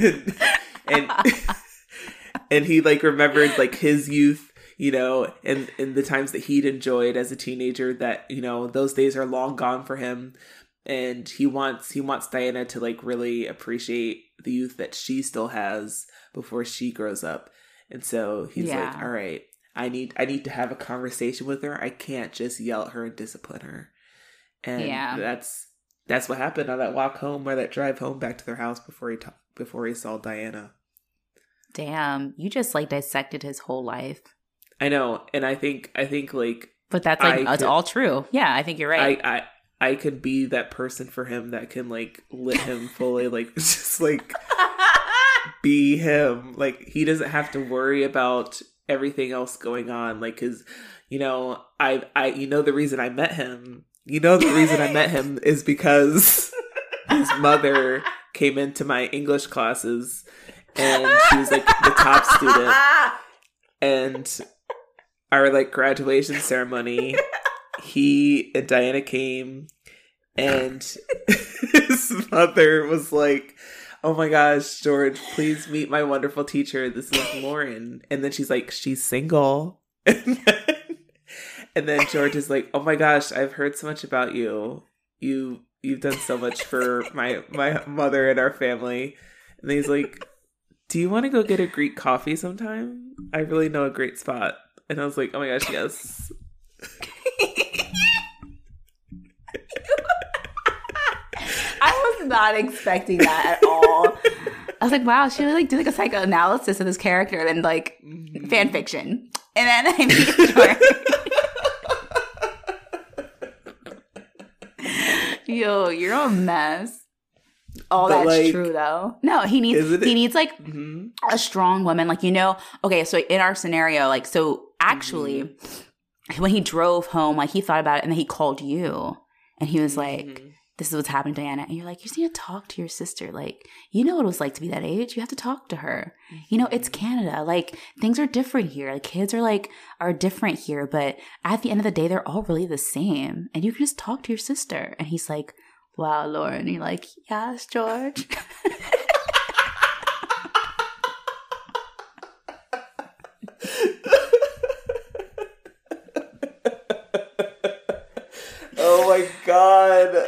and and, and he like remembered like his youth, you know, and and the times that he'd enjoyed as a teenager. That, you know, those days are long gone for him, and he wants he wants Diana to like really appreciate the youth that she still has before she grows up. And so he's Yeah. like, all right, I need I need to have a conversation with her. I can't just yell at her and discipline her. And Yeah. that's that's what happened on that walk home, or that drive home back to their house before he ta- before he saw Diana. Damn, you just like dissected his whole life. I know, and I think I think like But that's like, I it's could- all true. Yeah, I think you're right. I, I I could be that person for him that can like let him fully like just like be him. Like, he doesn't have to worry about everything else going on. Like, cause you know, I I you know the reason I met him. You know the reason I met him is because his mother came into my English classes, and she was like the top student. And our like graduation ceremony, he and Diana came, and his mother was like, "Oh my gosh, George, please meet my wonderful teacher. This is Lauren." And then she's like, "She's single." And then, and then George is like, "Oh my gosh, I've heard so much about you. You you've done so much for my my mother and our family." And then he's like, "Do you want to go get a Greek coffee sometime? I really know a great spot." And I was like, "Oh my gosh, yes." I was not expecting that at all. I was like, wow, she would like do like a psychoanalysis of this character and then like Mm-hmm. fan fiction. And then I meet George. Yo, you're a mess. All But, that's like, true though. No, he needs isn't he it- needs like Mm-hmm. a strong woman. Like, you know, okay, so in our scenario, like, so actually Mm-hmm. when he drove home, like he thought about it and then he called you and he was like, Mhm. this is what's happening to Diana. And you're like, you just need to talk to your sister. Like, you know what it was like to be that age. You have to talk to her. You know, it's Canada. Like, things are different here. Like, kids are like, are different here. But at the end of the day, they're all really the same. And you can just talk to your sister. And he's like, wow, Lauren. And you're like, yes, George. Oh my god.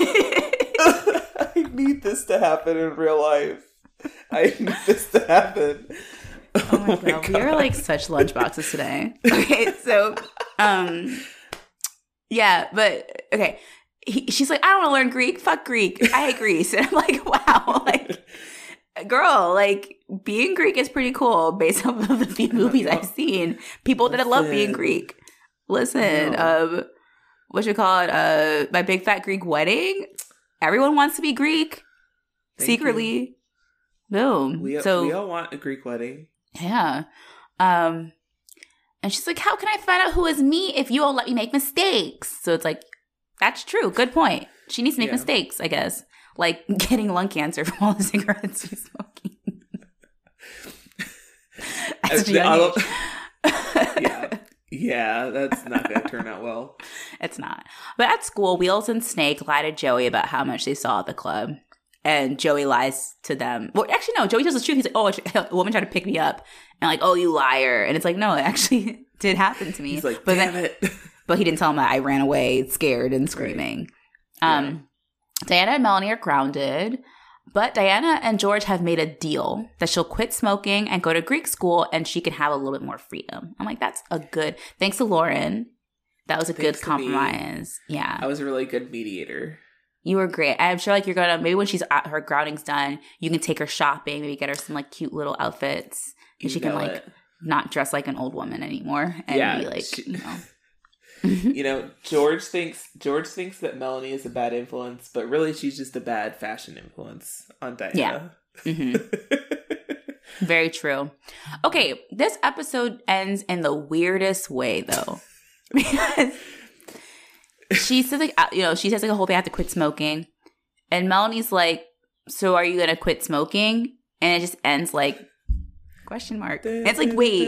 I need this to happen in real life. I need this to happen. Oh my god, we are like such lunchboxes today. Okay, so, um, yeah, but okay. He, she's like, I don't want to learn Greek. Fuck Greek. I hate Greece. And I'm like, wow, like, girl, like, being Greek is pretty cool based off of the few movies I've seen. People that love being Listen. Greek. Listen, No. um, what you call it? Uh, my big fat Greek wedding. Everyone wants to be Greek Thank secretly. Boom. We, so we all want a Greek wedding. yeah. Um, and she's like, how can I find out who is me if you won't let me make mistakes? So it's like, that's true. Good point. She needs to make Yeah. mistakes, I guess. Like getting lung cancer from all the cigarettes she's smoking. At such a young I'll- age. yeah. Yeah, that's not going to turn out well. It's not. But at school, Wheels and Snake lie to Joey about how much they saw at the club. And Joey lies to them. Well, actually, no. Joey tells the truth. He's like, oh, a woman tried to pick me up. And like, oh, you liar. And it's like, no, it actually did happen to me. He's like, but damn then, it. But he didn't tell him that I ran away scared and screaming. Right. Um, Diana and Melanie are grounded. But Diana and George have made a deal that she'll quit smoking and go to Greek school and she can have a little bit more freedom. I'm like, that's a good – thanks to Lauren. That was a Thanks good to me. compromise. Yeah. I was a really good mediator. You were great. I'm sure like you're going to – maybe when she's at her grounding's done, you can take her shopping, maybe get her some like cute little outfits. You And she can know like it. not dress like an old woman anymore and Yeah, be like, she- you know. You know, George thinks George thinks that Melanie is a bad influence, but really she's just a bad fashion influence on Diana. Yeah. hmm Very true. Okay, this episode ends in the weirdest way though. Because she says like, uh, you know, she says like a whole thing, I have to quit smoking. And Melanie's like, so are you going to quit smoking? And it just ends like, question mark. And it's like, wait.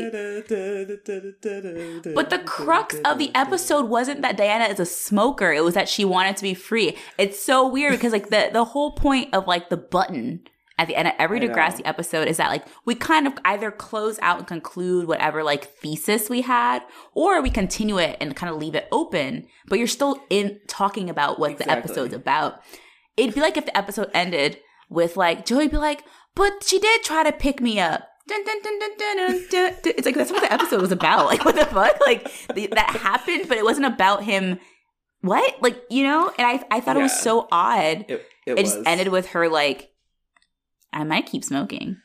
But the crux of the episode wasn't that Diana is a smoker. It was that she wanted to be free. It's so weird because like the, the whole point of like the button at the end of every I Degrassi know. episode is that like we kind of either close out and conclude whatever like thesis we had, or we continue it and kind of leave it open, but you're still in talking about what Exactly. the episode's about. It'd be like if the episode ended with like Joey be like, but she did try to pick me up. Dun, dun, dun, dun, dun, dun, dun, dun. It's like that's what the episode was about. Like what the fuck? Like the, that happened, but it wasn't about him. What? Like, you know? And I I thought Yeah. it was so odd. It, it, It, was. just ended with her like, I might keep smoking.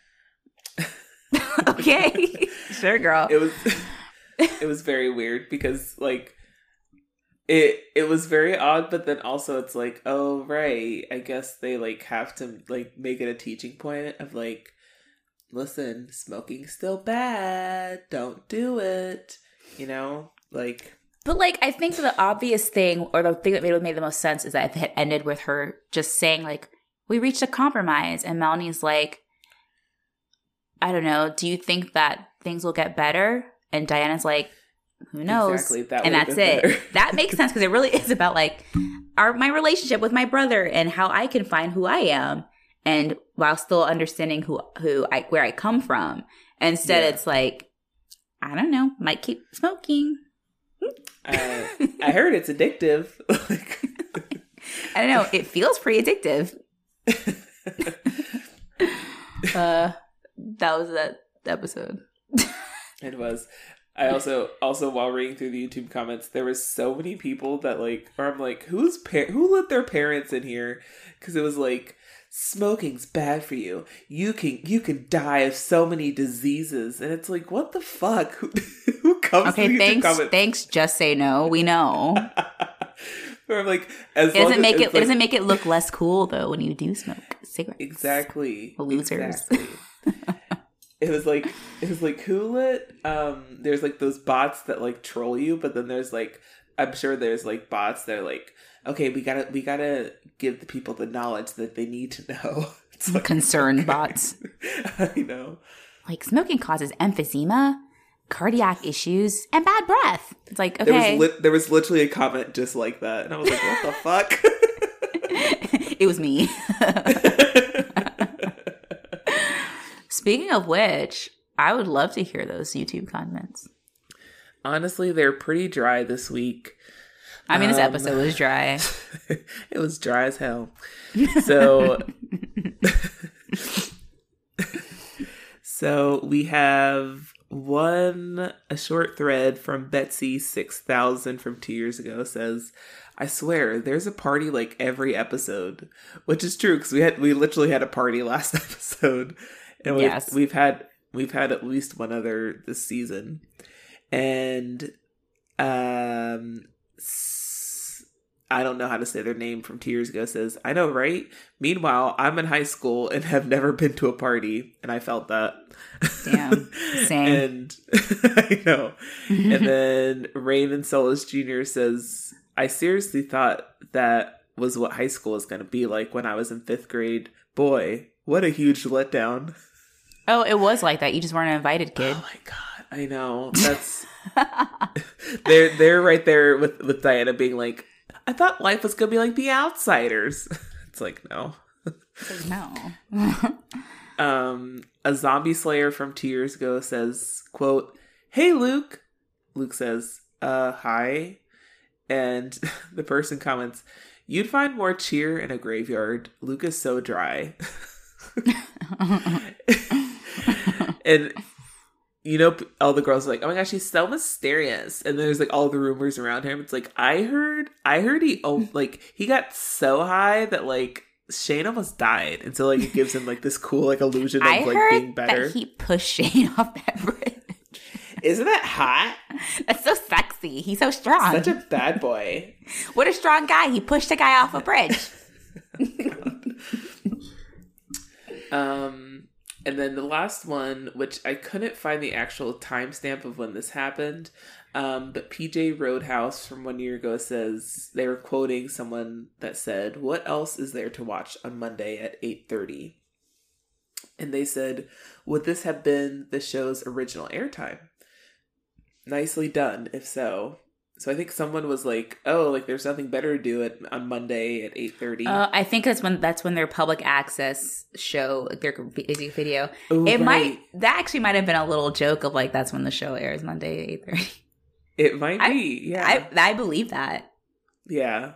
Okay. Sure, girl. It was it was very weird because like it it was very odd, but then also it's like, oh right, I guess they like have to like make it a teaching point of like, listen, smoking's still bad. Don't do it. You know? Like But like, I think the obvious thing, or the thing that made, made the most sense, is that if it had ended with her just saying like, we reached a compromise, and Melanie's like, I don't know, do you think that things will get better? And Diana's like, who knows? Exactly, that and would've that's been it. better. That makes sense because it really is about like our my relationship with my brother and how I can find who I am, and while still understanding who who I where I come from. Instead, Yeah. it's like, I don't know, might keep smoking. uh, I heard it's addictive. Like I don't know. It feels pretty addictive. uh, that was that episode. It was. I also also while reading through the YouTube comments, there was so many people that like, or I'm like, who's par- who let their parents in here? Because it was like, smoking's bad for you. You can you can die of so many diseases, and it's like, what the fuck? Who, who comes? Okay, to the YouTube thanks. comments? Thanks. Just say no. We know. Or I'm like, as It long doesn't as make it. it's It like- doesn't make it look less cool though when you do smoke cigarettes. Exactly. Losers. Exactly. It was like it was like who lit um there's like those bots that like troll you, but then there's like I'm sure there's like bots that are like, okay, we gotta we gotta give the people the knowledge that they need to know. It's like, Concerned bots. I know. Like smoking causes emphysema, cardiac issues, and bad breath. It's like There okay, was li- there was literally a comment just like that, and I was like, what the fuck? it was me. Speaking of which, I would love to hear those YouTube comments. Honestly, they're pretty dry this week. I mean, this Um, episode was dry. It was dry as hell. So, so we have one, a short thread from Betsy six thousand from two years ago says, I swear there's a party like every episode, which is true because we had, we literally had a party last episode, and we've, Yes. we've had, we've had at least one other this season. And, um, s- I don't know how to say their name from two years ago says, I know, right? Meanwhile, I'm in high school and have never been to a party. And I felt that. Damn. Same. And I know. And then Raymond Solis Junior says, I seriously thought that was what high school was going to be like when I was in fifth grade. Boy, what a huge letdown. Oh, it was like that. You just weren't invited, kid. Oh my God. I know. That's they're they're right there with, with Diana being like, I thought life was gonna be like The Outsiders. It's like, no. No. Um a zombie slayer from two years ago says, quote, hey Luke. Luke says, uh hi. And the person comments, you'd find more cheer in a graveyard. Luke is so dry. And you know, all the girls are like, oh my gosh, he's so mysterious. And there's like all the rumors around him. It's like, I heard, I heard he, oh, like, he got so high that like Shane almost died. And so like it gives him like this cool like illusion of I like heard being better. that he pushed Shane off that bridge. Isn't that hot? That's so sexy. He's so strong. Such a bad boy. What a strong guy. He pushed a guy off a bridge. um, and then the last one, which I couldn't find the actual timestamp of when this happened, um, but P J Roadhouse from one year ago says they were quoting someone that said, "What else is there to watch on Monday at eight thirty?" And they said, "Would this have been the show's original airtime?" Nicely done, if so. So I think someone was like, "Oh, like there's nothing better to do it on Monday at eight thirty." Uh, I think that's when that's when their public access show, like their music video. Oh, it right. might that actually might have been a little joke of like that's when the show airs, Monday at eight thirty. It might I, be, yeah. I I believe that. Yeah.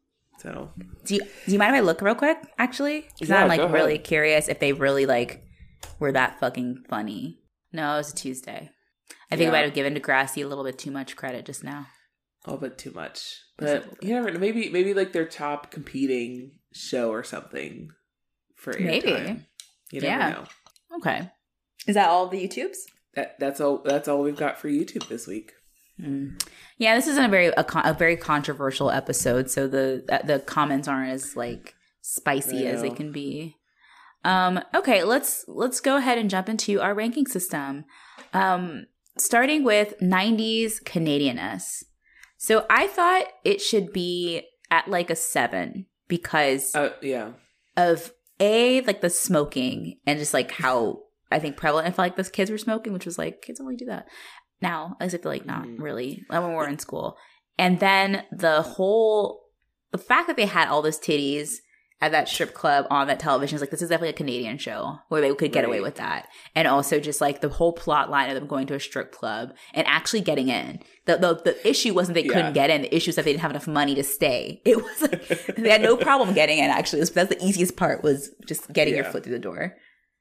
So do you do you mind if I look real quick? Actually, because yeah, I'm like go really ahead. curious if they really like were that fucking funny. No, it was a Tuesday. I think Yeah. I might have given Degrassi a little bit too much credit just now. a little bit too much, but you never know. Maybe maybe like their top competing show or something for airtime. Maybe. You never Yeah. know. Okay. Is that all the YouTubes? That that's all. That's all we've got for YouTube this week. Mm. Yeah, this isn't a very a, con- a very controversial episode, so the uh, the comments aren't as like spicy as they know. can be. Um, okay, let's let's go ahead and jump into our ranking system. Um, starting with nineties Canadianness. So I thought it should be at like a seven because Uh, yeah. of a like the smoking and just like how I think prevalent I felt like those kids were smoking, which was like kids only do that now. At least I feel like not Mhm. really when we were in school. And then the whole the fact that they had all those titties at that strip club on that television is like this is definitely a Canadian show where they could get away Right. with that. And also just like the whole plot line of them going to a strip club and actually getting in. The the, the issue wasn't they Yeah. couldn't get in. The issue is that they didn't have enough money to stay. It was like they had no problem getting in. Actually, that's the easiest part was just getting your Yeah. foot through the door,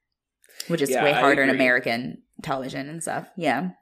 which is Yeah, way I harder in agree. American television and stuff. Yeah.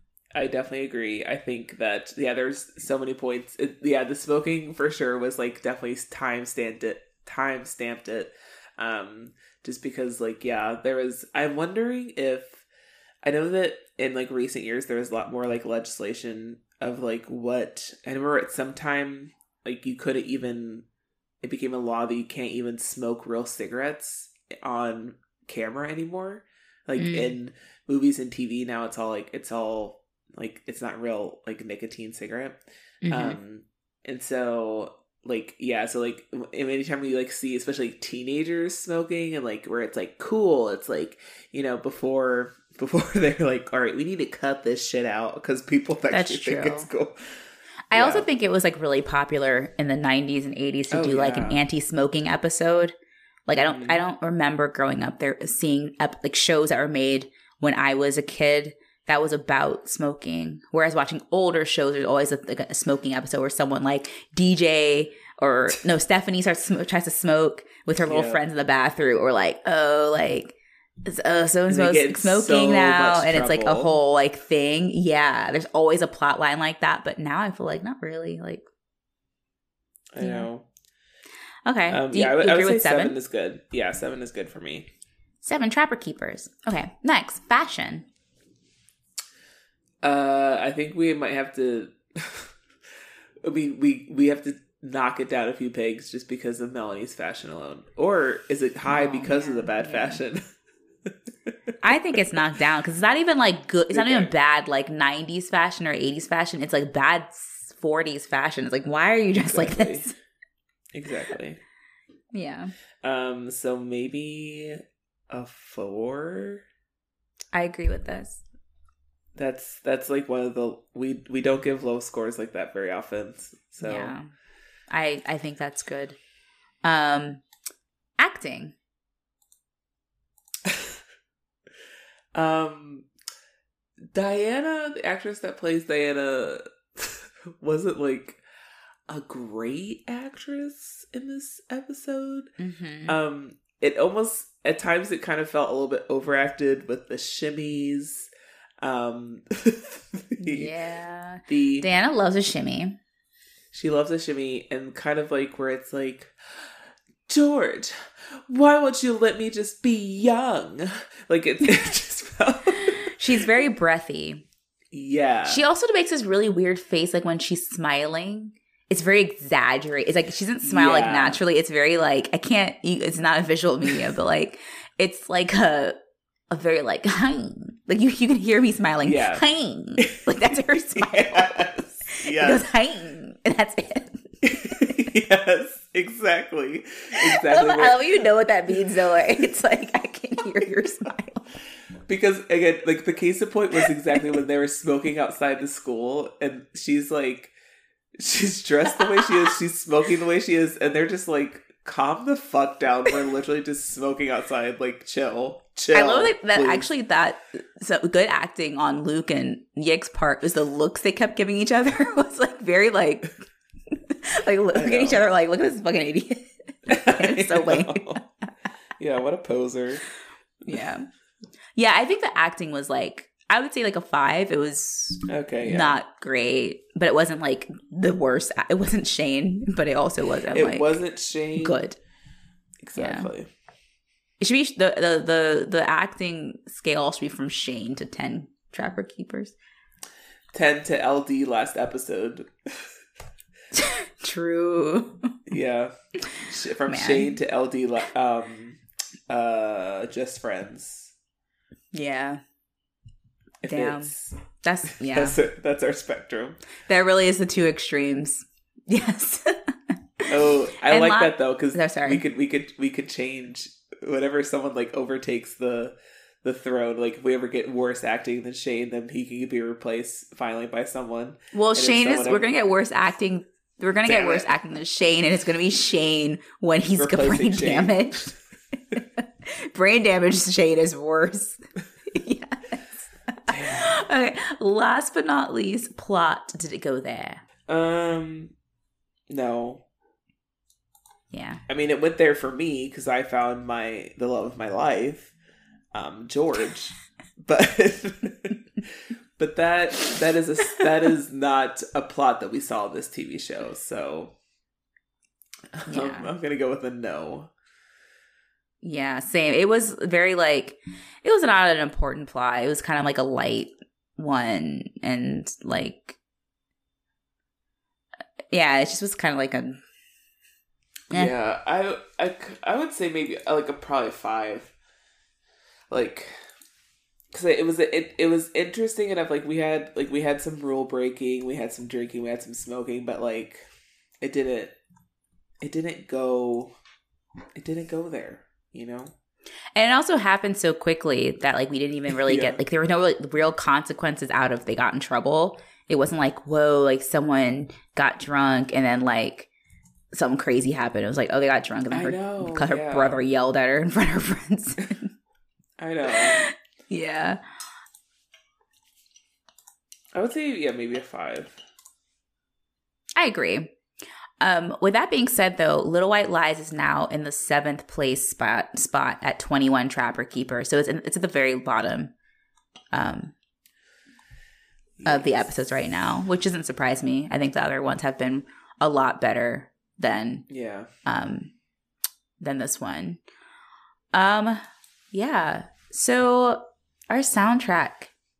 I definitely agree. I think that yeah, there's so many points. It, yeah, the smoking for sure was like definitely time stamped it. Time stamped it. Um, just because like yeah, there was. I'm wondering if I know that in like recent years there was a lot more like legislation of like what I remember at some time like you couldn't even. It became a law that you can't even smoke real cigarettes on camera anymore. Like Mm. in movies and T V now, it's all like it's all. Like it's not real like nicotine cigarette. Mhm. Um and so like yeah, so like anytime you like see especially like, teenagers smoking and like where it's like cool, it's like, you know, before before they're like, all right, we need to cut this shit out because people actually That's think true. it's cool. I Yeah. also think it was like really popular in the nineties and eighties to Oh, do like an yeah. anti-smoking episode. Like I don't Mhm. I don't remember growing up there seeing ep- like shows that were made when I was a kid that was about smoking. Whereas watching older shows, there's always a, like a smoking episode where someone like D J or no Stephanie starts sm- tries to smoke with her little Yeah. friends in the bathroom, or like oh like oh so and And they so's get in smoking so now, much and it's like a trouble. whole like thing. Yeah, there's always a plot line like that, but now I feel like not really. Like I Yeah. know. okay, Um, do you, yeah, I would, you I agree would say with seven? seven? is good. Yeah, seven is good for me. Seven Trapper Keepers. Okay, next fashion. Uh, I think we might have to. I mean, we we have to knock it down a few pegs just because of Melanie's fashion alone, or is it high Oh, because of the man, bad yeah. fashion? I think it's knocked down because it's not even like good. It's not Okay. even bad like nineties fashion or eighties fashion. It's like bad forties fashion. It's like, why are you dressed like Exactly. this? Exactly. Yeah, Um. So maybe a four. I agree with this. That's that's like one of the we we don't give low scores like that very often. So Yeah, I I think that's good. Um, acting. um, Diana, the actress that plays Diana, wasn't like a great actress in this episode. Mm-hmm. Um, it almost at times it kind of felt a little bit overacted with the shimmies. Um, the, yeah, the Diana loves a shimmy. she loves a shimmy and kind of like where it's like, George, why won't you let me just be young? Like it, it just felt. She's very breathy. Yeah. She also makes this really weird face, like when she's smiling. It's very exaggerated. It's like she doesn't smile like Yeah. naturally. It's very like I can't. You, it's not a visual media, but like it's like a a very like hi. Like you, you can hear me smiling. Yeah. Hi. Like that's her smile. Yes. It Yes. goes hi, and that's it. Yes. Exactly. I Exactly. love, I Where- love you know what that means though. It's like I can hear your smile. Because again, like the case in point was exactly when they were smoking outside the school, and she's like, She's dressed the way she is. She's smoking the way she is. And they're just like, calm the fuck down. We're literally just smoking outside. Like, chill. Chill. I love like, that please. actually that so good acting on Luke and Yig's part was the looks they kept giving each other was like very like like looking at each other like, look at this fucking idiot. It's so lame. Yeah, what a poser. Yeah. Yeah, I think the acting was like, I would say like a five. It was okay, yeah. not great, but it wasn't like the worst. It wasn't Shane, but it also wasn't it like wasn't Shane. Good. Exactly. Yeah. It should be the, the the the acting scale should be from Shane to ten Trapper Keepers. ten to L D last episode. True. Yeah. From Man. Shane to L D um uh Just Friends. Yeah. If Damn. That's yeah. That's, it, that's our spectrum. That really is the two extremes. Yes. Oh, I and like la- that though, because no, sorry. we could we could we could change whenever someone like overtakes the the throne. Like if we ever get worse acting than Shane, then he can be replaced finally by someone. Well, and Shane is. We're ever- gonna get worse acting. We're gonna Damn get worse it. acting than Shane, and it's gonna be Shane when he's got Replacing brain Shane. damage. Brain damage Shane is worse. Yes. Okay. Last but not least, plot. Did it go there? Um, no. Yeah. I mean, it went there for me because I found my the love of my life, um, George. but but that that is a that is not a plot that we saw in this T V show. So um, Yeah. I'm gonna go with a no. Yeah, same. It was very like, it was not an important plot. It was kind of like a light one. And like, yeah, it just was kind of like a. Eh. Yeah, I, I, I would say maybe like a probably five. Like, because it was it it was interesting enough. Like we had like we had some rule breaking, we had some drinking, we had some smoking, but like it didn't it didn't go it didn't go there. You know? And it also happened so quickly that like we didn't even really Yeah. get like there were no really, real consequences out of they got in trouble. It wasn't like, whoa, like someone got drunk and then like something crazy happened. It was like, oh, they got drunk and then I her, know, her yeah. brother yelled at her in front of her friends. I know. Yeah. I would say yeah, maybe a five. I agree. Um, with that being said, though, Little White Lies is now in the seventh place spot spot at twenty-one Trapper Keeper. So it's in, it's at the very bottom um, Yes. of the episodes right now, which doesn't surprise me. I think the other ones have been a lot better than Yeah. um, than this one. Um, yeah. So our soundtrack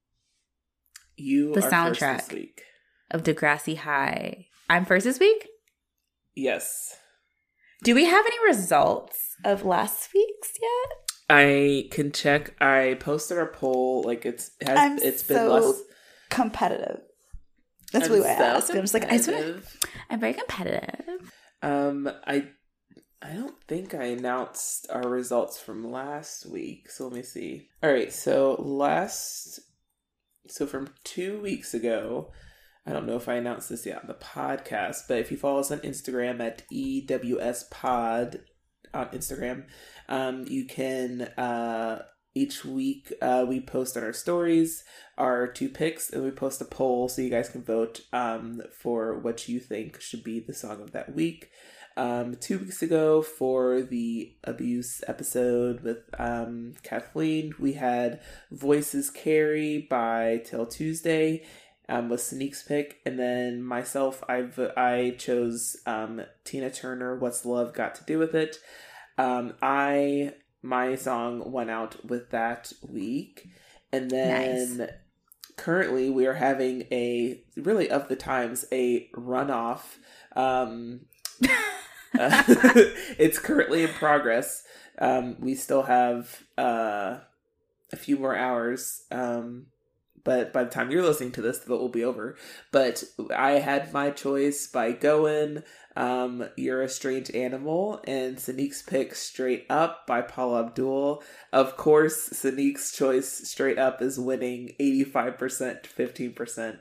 You The are soundtrack. first this week. of Degrassi High. I'm first this week. Yes. Do we have any results of last week's yet? I can check. I posted our poll. Like it's has I'm it's been so less competitive. That's I'm really what I so asked. I'm just like, I just wanna, competitive. I'm very competitive. Um, I I don't think I announced our results from last week. So let me see. All right, so last so from two weeks ago, I don't know if I announced this yet on the podcast, but if you follow us on Instagram at E W S Pod on Instagram, um, you can uh each week uh, we post on our stories our two picks, and we post a poll so you guys can vote um, for what you think should be the song of that week. Um, two weeks ago for the abuse episode with um, Kathleen, we had Voices Carry by Till Tuesday um, was Sneak's pick, and then myself, I I chose um, Tina Turner, What's Love Got to Do With It. Um, I my song went out with that week, and then Nice. currently we are having a really of the times a runoff. Um, uh, it's currently in progress. Um, we still have uh, a few more hours. Um, but by the time you're listening to this, the vote will be over. But I had my choice by going um, You're a Strange Animal and Sanique's pick Straight Up by Paula Abdul. Of course, Sanique's choice Straight Up is winning eighty-five percent to fifteen percent.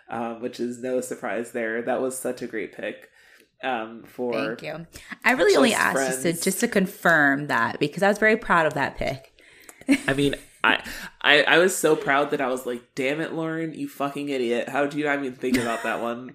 um, which is no surprise there. That was such a great pick. Um, for Thank you. I really only asked just to, just to confirm that because I was very proud of that pick. I mean, I, I I was so proud that I was like, damn it, Lauren, you fucking idiot. How did you not even think about that one?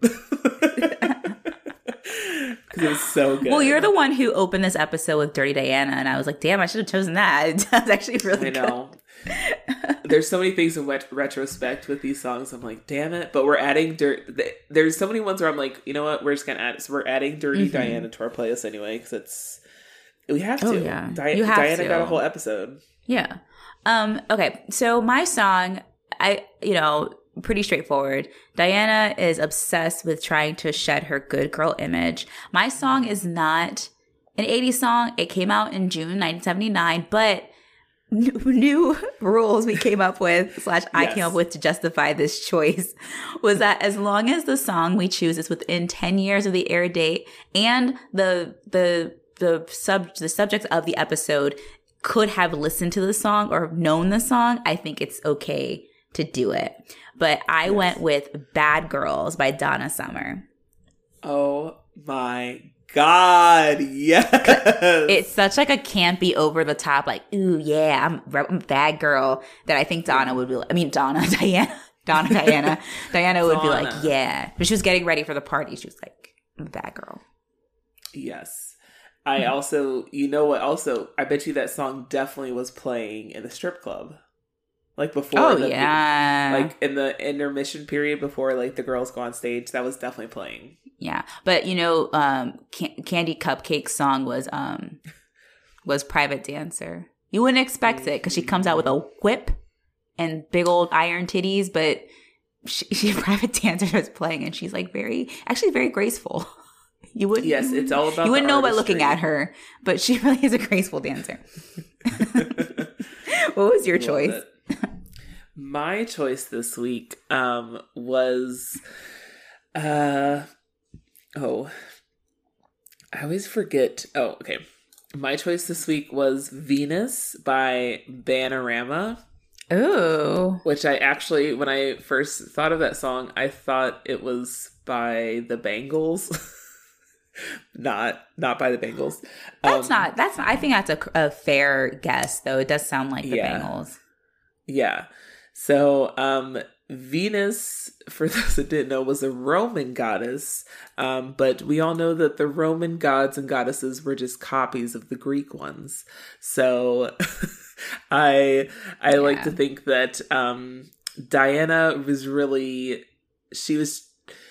Because it was so good. Well, you're the one who opened this episode with Dirty Diana, and I was like, damn, I should have chosen that. That's actually really good. I know. There's so many things in wet- retrospect with these songs. I'm like, damn it. But we're adding dirt. There's so many ones where I'm like, you know what? We're just going to add it. So we're adding Dirty mm-hmm. Diana to our playlist anyway, because it's, we have to. Oh, yeah. Di- you have Diana to. got a whole episode. Yeah. Um, okay. So my song, I, you know, pretty straightforward. Diana is obsessed with trying to shed her good girl image. My song is not an eighties song. It came out in June nineteen seventy-nine, but new, new rules we came up with, slash I yes. came up with to justify this choice was that as long as the song we choose is within ten years of the air date and the, the, the sub, the subject of the episode could have listened to the song or known the song, I think it's okay to do it. But I yes. went with Bad Girls by Donna Summer. Oh my God, yes. It's such like a campy, over the top, like, ooh, yeah, I'm, I'm a bad girl that I think Donna would be like, I mean, Donna, Diana, Donna, Diana, Diana would Donna. be like, yeah. But she was getting ready for the party. She was like, I'm a bad girl. Yes. I also, you know what, also, I bet you that song definitely was playing in the strip club. Like before, oh the, yeah, like in the intermission period before like the girls go on stage, that was definitely playing. Yeah, but you know, um, Can- Candy Cupcake's song was um was Private Dancer. You wouldn't expect it because she comes out with a whip and big old iron titties, but she, she Private Dancer was playing, and she's like very, actually very graceful. You wouldn't. Yes, it's all about. You wouldn't know by artistry. looking at her, but she really is a graceful dancer. What was your choice? My choice this week um, was, uh, oh, I always forget. Oh, okay. My choice this week was Venus by Bananarama. Ooh. Which I actually, when I first thought of that song, I thought it was by the Bangles. not not by the Bangles. That's um, not, that's not, I think that's a, a fair guess, though. It does sound like the yeah. Bangles. Yeah. So, um, Venus, for those that didn't know, was a Roman goddess. Um, but we all know that the Roman gods and goddesses were just copies of the Greek ones. So I I yeah. like to think that um, Diana was really, she was,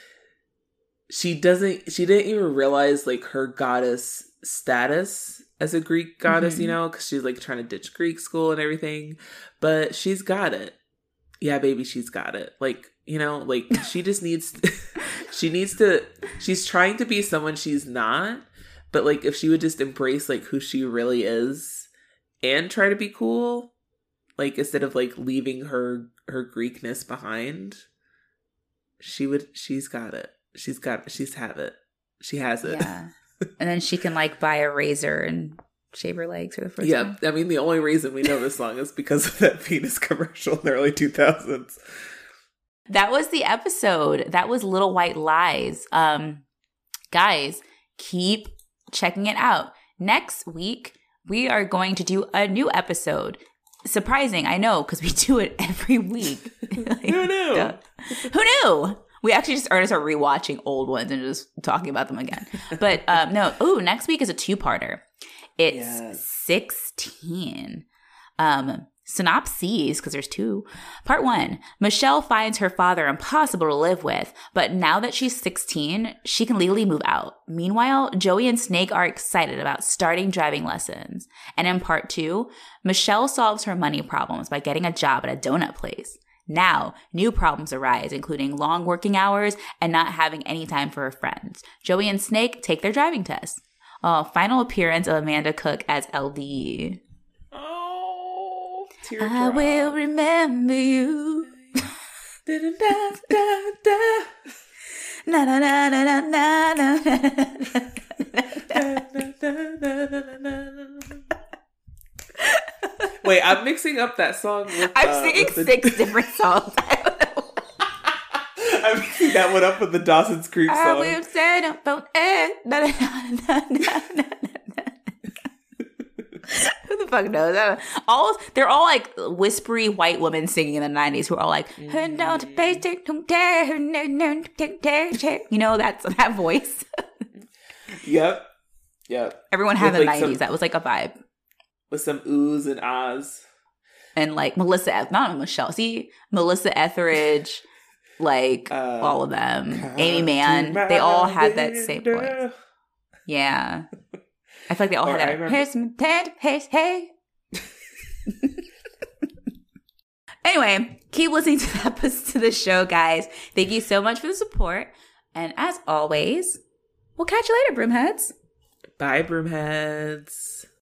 she doesn't, she didn't even realize like her goddess status as a Greek goddess, mm-hmm. you know, because she's like trying to ditch Greek school and everything. But she's got it. Yeah, baby, she's got it. Like, you know, like she just needs to, she needs to, she's trying to be someone she's not. But like if she would just embrace like who she really is and try to be cool, like instead of like leaving her her Greekness behind, she would, she's got it. She's got, she's have it. She has it. Yeah. And then she can like buy a razor and shave her legs for the first yeah, time. I mean, the only reason we know this song is because of that Venus commercial in the early two thousands. That was the episode. That was Little White Lies. Um, guys, keep checking it out. Next week, we are going to do a new episode. Surprising, I know, because we do it every week. Like, Who knew? Duh. Who knew? We actually just started rewatching old ones and just talking about them again. But um, no, ooh, next week is a two-parter. It's yes. sixteen. Um, synopses, because there's two. Part one, Michelle finds her father impossible to live with, but now that she's sixteen, she can legally move out. Meanwhile, Joey and Snake are excited about starting driving lessons. And in part two, Michelle solves her money problems by getting a job at a donut place. Now, new problems arise, including long working hours and not having any time for her friends. Joey and Snake take their driving tests. Oh, final appearance of Amanda Cook as L D. Oh, teardrop. I will remember you. da, da, da, da, da. Na na na na na na na. Wait, I'm mixing up that song with, I'm uh, singing with the... six different songs. I'm mixing bring that one up with the Dawson's Creek song. I will stand up on it. Na, na, na, na, na, na. Who the fuck knows? I don't know. All they're all like whispery white women singing in the nineties who are all like, you know, that's that voice. Yep. Yep. Everyone had With, the like, nineties. some- That was like a vibe. With some oohs and ahs. And like Melissa, Eth- not Michelle. See, Melissa Etheridge, like Uh, all of them. Amy Mann, they all had that same voice. Yeah, I feel like they all Or had I that. remember- Here's some ted, hey, hey. Anyway, keep listening to the episodes to the show, guys. Thank you so much for the support, and as always, we'll catch you later, broomheads. Bye, broomheads.